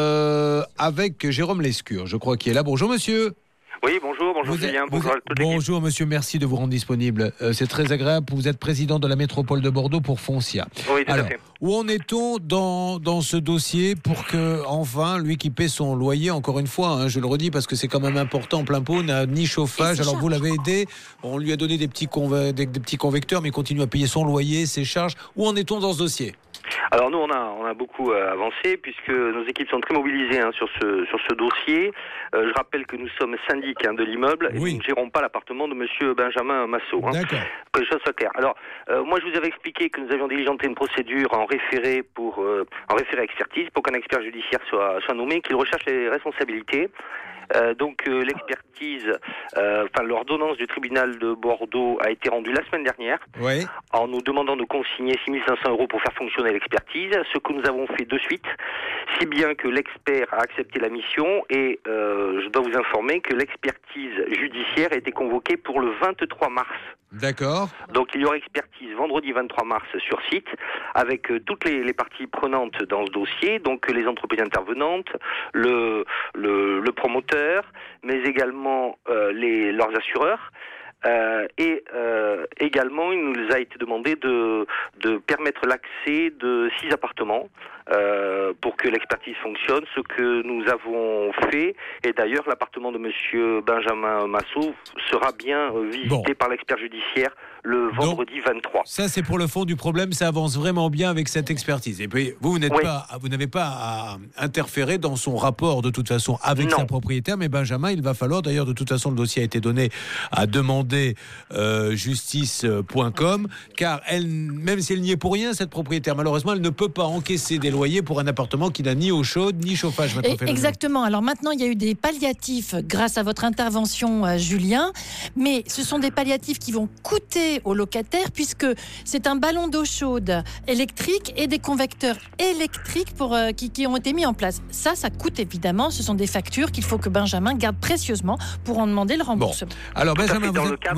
avec Jérôme Lescure, je crois qu'il est là. Bonjour monsieur. Oui, bonjour Julien, bonjour à toute l'équipe. Bonjour monsieur, merci de vous rendre disponible. C'est très agréable, vous êtes président de la métropole de Bordeaux pour Foncia. Oui, tout à fait. Où en est-on dans ce dossier pour que, enfin, lui qui paie son loyer, encore une fois, hein, je le redis parce que c'est quand même important, plein pot, n'a ni chauffage, alors vous l'avez aidé, on lui a donné des petits convecteurs, mais il continue à payer son loyer, ses charges. Où en est-on dans ce dossier ? Alors nous, on a beaucoup avancé puisque nos équipes sont très mobilisées sur ce dossier. Je rappelle que nous sommes syndic de l'immeuble et nous ne gérons pas l'appartement de monsieur Benjamin Massot. D'accord. Que les choses soient claires. Alors, moi, je vous avais expliqué que nous avions diligenté une procédure en référé expertise pour qu'un expert judiciaire soit nommé, qu'il recherche les responsabilités. Donc l'expertise, l'ordonnance du tribunal de Bordeaux a été rendue la semaine dernière en nous demandant de consigner 6 500 € pour faire fonctionner l'expertise, ce que nous avons fait de suite, si bien que l'expert a accepté la mission et je dois vous informer que l'expertise judiciaire a été convoquée pour le 23 mars. D'accord. Donc il y aura expertise vendredi 23 mars sur site avec toutes les parties prenantes dans ce dossier, donc les entreprises intervenantes, le promoteur, mais également leurs assureurs. Et également, il nous a été demandé de permettre l'accès de 6 appartements pour que l'expertise fonctionne, ce que nous avons fait. Et d'ailleurs, l'appartement de monsieur Benjamin Massot sera bien visité par l'expert judiciaire le vendredi 23. Ça, c'est pour le fond du problème, ça avance vraiment bien avec cette expertise. Et puis, vous n'avez pas à interférer dans son rapport, de toute façon, avec sa propriétaire, mais Benjamin, il va falloir, d'ailleurs, de toute façon, le dossier a été donné à demander justice.com, car elle, même si elle n'y est pour rien, cette propriétaire, malheureusement, elle ne peut pas encaisser des loyers pour un appartement qui n'a ni eau chaude, ni chauffage. Exactement. Alors maintenant, il y a eu des palliatifs grâce à votre intervention, Julien, mais ce sont des palliatifs qui vont coûter aux locataires puisque c'est un ballon d'eau chaude électrique et des convecteurs électriques qui ont été mis en place. Ça coûte évidemment. Ce sont des factures qu'il faut que Benjamin garde précieusement pour en demander le remboursement. Alors Benjamin, dans le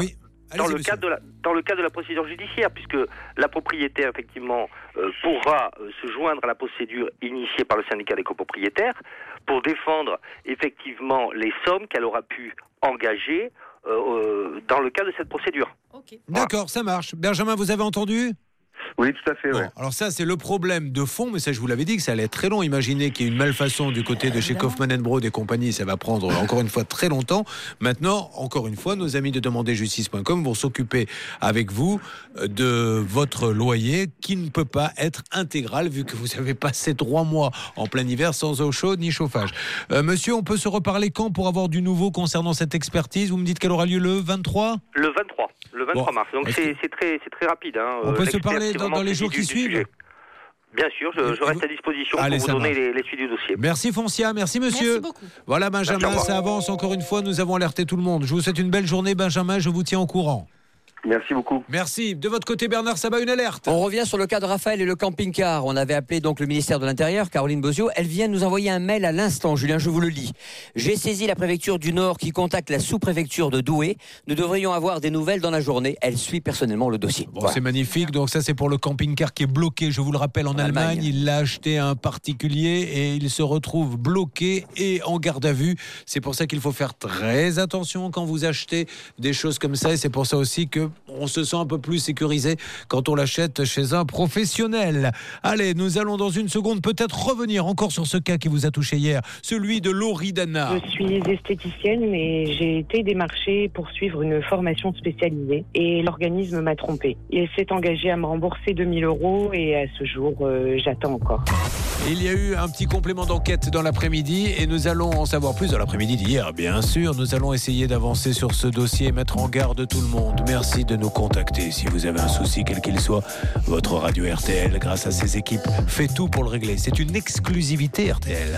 cadre de la procédure judiciaire, puisque la propriétaire effectivement pourra se joindre à la procédure initiée par le syndicat des copropriétaires pour défendre effectivement les sommes qu'elle aura pu engager dans le cadre de cette procédure. Okay. D'accord, ça marche. Benjamin, vous avez entendu ? Oui, tout à fait. Bon, alors ça, c'est le problème de fond, mais ça, je vous l'avais dit que ça allait être très long. Imaginez qu'il y ait une malfaçon du côté de chez Kaufmann & Broad et compagnie, ça va prendre encore une fois très longtemps. Maintenant, encore une fois, nos amis de demanderjustice.com vont s'occuper avec vous de votre loyer qui ne peut pas être intégral vu que vous avez passé 3 mois en plein hiver sans eau chaude ni chauffage. Monsieur, on peut se reparler quand pour avoir du nouveau concernant cette expertise ? Vous me dites qu'elle aura lieu le 23 ? Le 23 mars. Donc c'est très rapide. On peut se parler dans les jours qui suivent ? Bien sûr, je reste à disposition pour vous donner les suites du dossier. Merci Foncia, merci monsieur. Merci beaucoup. Voilà Benjamin, ça avance encore une fois, nous avons alerté tout le monde. Je vous souhaite une belle journée Benjamin, je vous tiens au courant. Merci beaucoup. Merci. De votre côté, Bernard Sabat, une alerte. On revient sur le cas de Raphaël et le camping-car. On avait appelé donc le ministère de l'Intérieur, Caroline Bozio. Elle vient de nous envoyer un mail à l'instant, Julien, je vous le lis. J'ai saisi la préfecture du Nord qui contacte la sous-préfecture de Douai. Nous devrions avoir des nouvelles dans la journée. Elle suit personnellement le dossier. Bon, voilà. C'est magnifique. Donc ça, c'est pour le camping-car qui est bloqué. Je vous le rappelle, en Allemagne. Il l'a acheté à un particulier et il se retrouve bloqué et en garde à vue. C'est pour ça qu'il faut faire très attention quand vous achetez des choses comme ça. Et c'est pour ça aussi que on se sent un peu plus sécurisé quand on l'achète chez un professionnel. Allez, nous allons dans une seconde peut-être revenir encore sur ce cas qui vous a touché hier, celui de Loridana. Je suis esthéticienne et j'ai été démarchée pour suivre une formation spécialisée et l'organisme m'a trompée. Il s'est engagé à me rembourser 2 000 € et à ce jour, j'attends encore. Il y a eu un petit complément d'enquête dans l'après-midi et nous allons en savoir plus dans l'après-midi d'hier, bien sûr. Nous allons essayer d'avancer sur ce dossier et mettre en garde tout le monde. Merci de nous contacter si vous avez un souci, quel qu'il soit. Votre radio RTL, grâce à ses équipes, fait tout pour le régler. C'est une exclusivité RTL.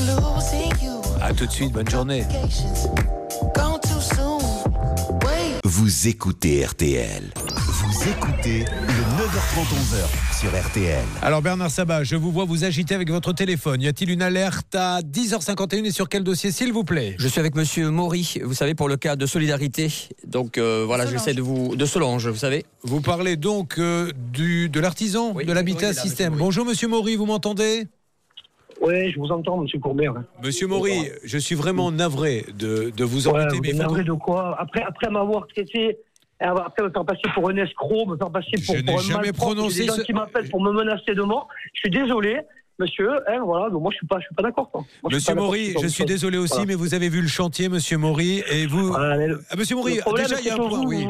À tout de suite, bonne journée. Vous écoutez RTL. Vous Vous écoutez le 9h30-11h sur RTL. Alors Bernard Sabat, je vous vois vous agiter avec votre téléphone. Y a-t-il une alerte à 10h51 et sur quel dossier, s'il vous plaît? Je suis avec monsieur Maury, vous savez, pour le cas de solidarité. Donc voilà, j'essaie de Solange, vous savez. Vous parlez donc de l'artisan, de l'habitat système. Bonjour monsieur Maury, vous m'entendez? Oui, je vous entends, monsieur Courbet. Ouais. Monsieur Maury, je suis vraiment navré de vous embêter. Mais navré de quoi? Après m'avoir traité, après me faire passer pour un escroc, me faire passer pour un jamais prononcé des gens qui m'appellent pour me menacer de mort. Je suis désolé. Monsieur, voilà, donc moi je suis pas d'accord. Monsieur Maury, je suis désolé aussi, voilà. Mais vous avez vu le chantier, monsieur Maury, et vous. Monsieur Maury, déjà il y a un point. Oui.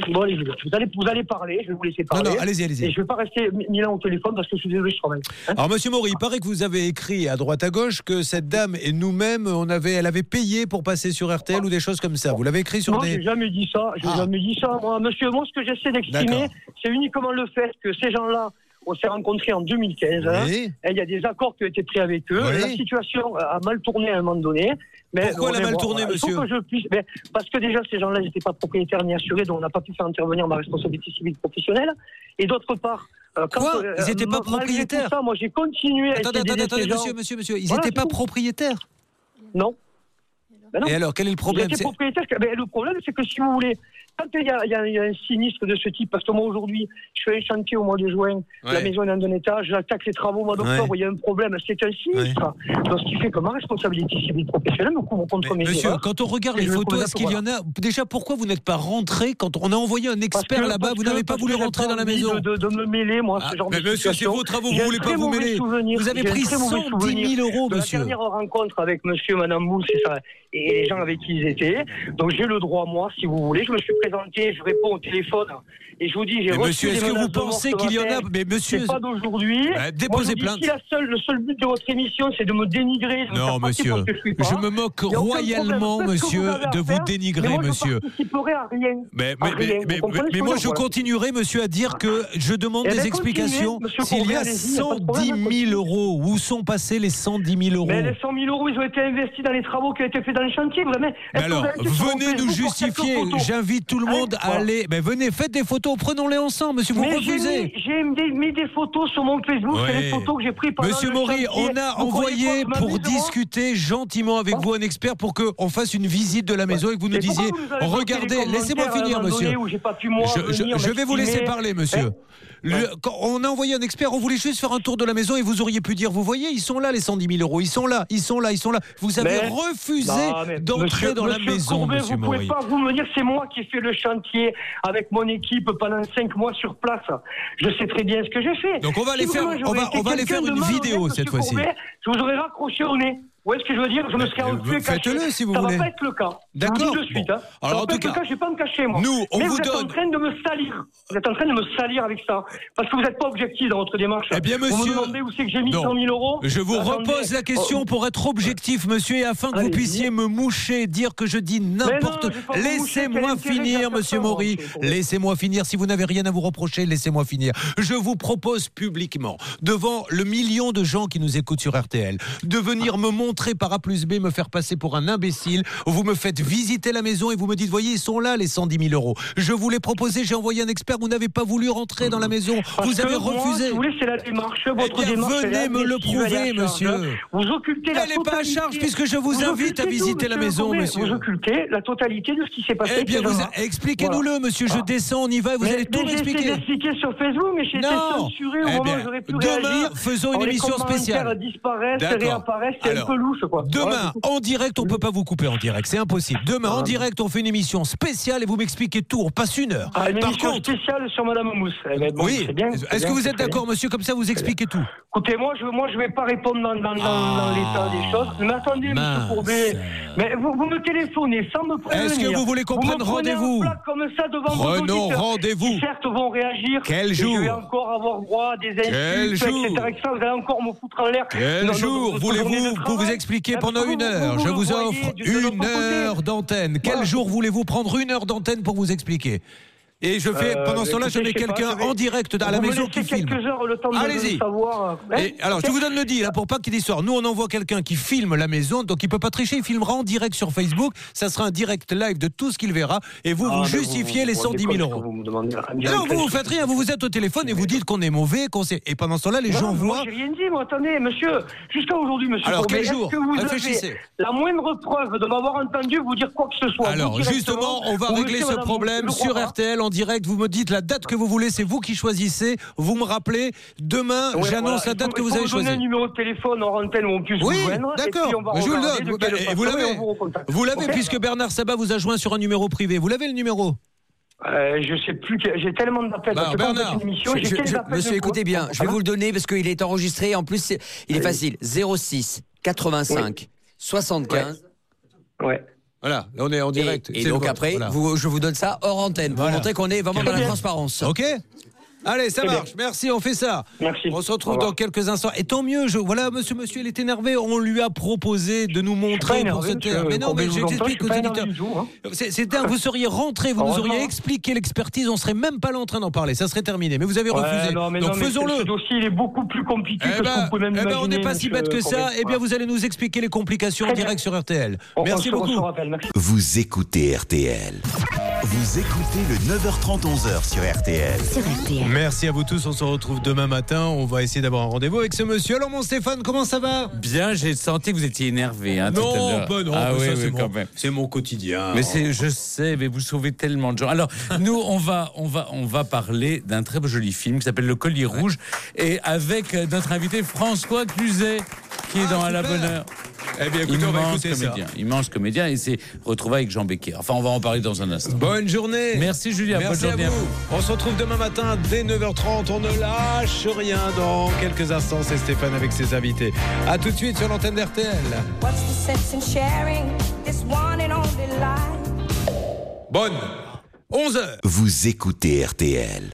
Vous allez parler, je vais vous laisser parler. Non, allez-y. Et je vais pas rester 1000 ans au téléphone parce que je suis désolé, je travaille. Alors monsieur Maury, il paraît que vous avez écrit à droite à gauche que cette dame et nous-mêmes, elle avait payé pour passer sur RTL ou des choses comme ça. Vous l'avez écrit sur des. Non, j'ai jamais dit ça. Jamais dit ça. Moi, monsieur, ce que j'essaie d'exprimer, c'est uniquement le fait que ces gens-là. On s'est rencontrés en 2015. Oui. Il y a des accords qui ont été pris avec eux. Oui. La situation a mal tourné à un moment donné. Mais pourquoi elle a mal tourné, monsieur? Il faut que je puisse. Parce que déjà, ces gens-là n'étaient pas propriétaires ni assurés, donc on n'a pas pu faire intervenir ma responsabilité civile professionnelle. Et d'autre part. Ils n'étaient pas propriétaires? Ça, moi, j'ai continué à Attendez, monsieur. Ils n'étaient pas propriétaires? Non. Non. Et alors, quel est le problème? Le problème, c'est que si vous voulez, quand il y a un sinistre de ce type, parce que moi aujourd'hui, je fais un chantier au mois de juin, la maison est dans un étage, j'attaque les travaux au mois d'octobre, il y a un problème, c'est un sinistre. Donc ce qui fait que ma responsabilité civile professionnelle me couvre contre mes monsieur, quand on regarde les photos, est-ce qu'il y en a? Déjà, pourquoi vous n'êtes pas rentré quand on a envoyé un expert là-bas? Vous n'avez pas voulu rentrer dans la maison? De me mêler, moi, ce genre de situation. Monsieur, c'est vos travaux, vous ne voulez pas vous mêler. Vous avez pris 110 000 euros, monsieur. La dernière rencontre avec monsieur et madame Mousse, c'est ça. Et les gens avec qui ils étaient. Donc j'ai le droit, moi, si vous voulez. Je me suis présenté, je réponds au téléphone et je vous dis, j'ai reçu. Monsieur, est-ce que vous pensez qu'il y en a? Mais monsieur, c'est pas d'aujourd'hui. Déposez plainte. Si le seul but de votre émission, c'est de me dénigrer. Non, monsieur. Je me moque royalement, monsieur, de vous dénigrer, monsieur. Je ne à rien. Mais moi, je continuerai, monsieur, à dire que je demande des explications. S'il y a 110 000 euros, où sont passés les 110 000 euros? Mais les 100 000 euros, ils ont été investis dans les travaux qui ont été faits dans les chantiers. Alors, venez nous justifier. J'invite tout le monde à aller. Venez, faites des photos, prenons-les ensemble, monsieur. Vous refusez. J'ai mis des photos sur mon Facebook. C'est les photos que j'ai prises pendant monsieur Maury, on a envoyé pour discuter gentiment avec vous un expert pour qu'on fasse une visite de la maison et que vous nous disiez regardez, laissez-moi finir, monsieur. Je vais vous laisser parler, monsieur. Quand on a envoyé un expert, on voulait juste faire un tour de la maison et vous auriez pu dire, vous voyez, ils sont là les 110 000 euros, ils sont là. Vous avez refusé d'entrer dans la maison, monsieur Maury. Vous pouvez pas vous me dire, c'est moi qui ai fait le chantier avec mon équipe pendant 5 mois sur place. Je sais très bien ce que j'ai fait. Donc on va aller faire une vidéo cette fois-ci. Je vous aurais raccroché au nez. Où est-ce que je veux dire? Je me serais enculé caché. Faites-le si vous voulez. Ça va pas être le cas. D'accord. Je vous dis de suite. Alors en tout cas, je vais pas me cacher moi. Nous, on vous donne. Vous êtes en train de me salir. Vous êtes en train de me salir avec ça, parce que vous n'êtes pas objectif dans votre démarche. Eh bien, monsieur. Vous me demandez où c'est que j'ai mis 100 000 euros. Je vous repose la question pour être objectif, monsieur, et afin que vous puissiez me moucher, dire que je dis n'importe. Laissez-moi finir, monsieur Maury. Laissez-moi finir. Si vous n'avez rien à vous reprocher, laissez-moi finir. Je vous propose publiquement, devant le million de gens qui nous écoutent sur RTL, de venir me montrer par A plus B, me faire passer pour un imbécile. Vous me faites visiter la maison et vous me dites, voyez, ils sont là les 110 000 euros. Je vous l'ai proposé, j'ai envoyé un expert, vous n'avez pas voulu rentrer dans la maison. Vous avez refusé. Vous voulez, c'est la démarche. Votre démarche, venez me le prouver, monsieur. Vous occultez la totalité. Elle n'est pas à charge puisque je vous invite à visiter la maison, monsieur. Vous occultez la totalité de ce qui s'est passé. Eh bien, expliquez-nous-le, monsieur. Je descends, on y va et vous allez tout m'expliquer. J'ai essayé d'expliquer sur Facebook, mais j'ai été censuré au moment où j'aurais pu réagir. Demain, faisons une émission spéciale. Disparaissent, réapparaissent, c'est un peu louche, quoi. Demain, en direct, on ne peut pas vous couper en direct, c'est impossible. Demain, en direct, on fait une émission spéciale et vous m'expliquez tout, on passe 1 heure. Une émission spéciale sur Madame Mousse. Oui, est-ce que vous êtes d'accord, monsieur, comme ça vous expliquez tout? Écoutez, moi je vais pas répondre dans l'état des choses. Mais attendez, monsieur Courbet, mais vous me téléphonez sans me prévenir. Est-ce que vous voulez qu'on prenne rendez-vous? Comme ça devant prenons rendez-vous. Qui certes vont réagir. Quel jour? Je vais encore avoir droit à des insultes, etc. Vous allez encore me foutre en l'air. Quel jour voulez-vous vous expliquer pendant 1 heure? Je vous offre 1 heure d'antenne. Quel jour voulez-vous prendre 1 heure d'antenne pour vous expliquer? Et je fais, pendant ce temps-là, je mets quelqu'un en direct à la maison qui filme. Quelques heures le temps Allez-y. de savoir. Et alors, je vous donne le deal, pour pas qu'il y ait d'histoire. Nous, on envoie quelqu'un qui filme la maison, donc il peut pas tricher, il filmera en direct sur Facebook. Ça sera un direct live de tout ce qu'il verra. Et vous justifiez les 110 000 euros. Non, vous faites rien, vous êtes au téléphone et vous dites qu'on est mauvais, qu'on sait. Et pendant ce temps-là, les gens voient. J'ai rien dit, moi, attendez, monsieur. Jusqu'à aujourd'hui, monsieur. Alors, quel Courbet, jour? est-ce que vous Réfléchissez. avez la moindre preuve de m'avoir entendu vous dire quoi que ce soit? Alors, justement, on va régler ce problème sur RTL en direct. Vous me dites la date que vous voulez, c'est vous qui choisissez. Vous me rappelez. Demain, j'annonce la date que vous avez choisie. Vous donnez un numéro de téléphone en antenne où on puisse vous joindre. D'accord. Je vous le donne. Et vous l'avez, puisque Bernard Sabat vous a joint sur un numéro privé. Vous l'avez le numéro? Je sais plus, j'ai tellement d'appels. Bernard, monsieur, écoutez bien, je vais vous le donner parce qu'il est enregistré. En plus, il est facile. 06 85 75. Ouais. Voilà, là on est en direct. Et donc après, je vous donne ça hors antenne pour montrer qu'on est vraiment dans la transparence. Ok. Allez, ça marche. Merci, on fait ça. Merci. On se retrouve dans quelques instants. Et tant mieux, voilà, monsieur, il est énervé. On lui a proposé de nous montrer pour cette heure. Mais non, mais j'explique aux auditeurs. C'est dingue, vous seriez rentré, vous nous auriez expliqué l'expertise, on serait même pas là en train d'en parler. Ça serait terminé. Mais vous avez refusé. Donc faisons-le. Ce dossier, il est beaucoup plus compliqué que ce qu'on pouvait même imaginer. On n'est pas si bête que ça. Eh bien, vous allez nous expliquer les complications en direct sur RTL. Merci beaucoup. Vous écoutez RTL. Vous écoutez le 9h30, 11h sur RTL. Merci à vous tous, on se retrouve demain matin. On va essayer d'avoir un rendez-vous avec ce monsieur. Alors mon Stéphane, comment ça va? Bien, j'ai senti que vous étiez énervé tout à l'heure. Non, c'est mon quotidien. Mais je sais, mais vous sauvez tellement de gens. Alors, nous, on va parler d'un très joli film qui s'appelle Le Collier Rouge, et avec notre invité François Cluzet, qui est dans À la bonne heure. Eh bien, écoutez, on va écouter ça. Immense comédien, et c'est retrouvé avec Jean Becker. Enfin, on va en parler dans un instant. Bonne journée. Merci Julien. Merci bonne journée à vous. On se retrouve demain matin dès 9h30. On ne lâche rien dans quelques instants. C'est Stéphane avec ses invités. À tout de suite sur l'antenne d'RTL. Bonne 11h. Vous écoutez RTL.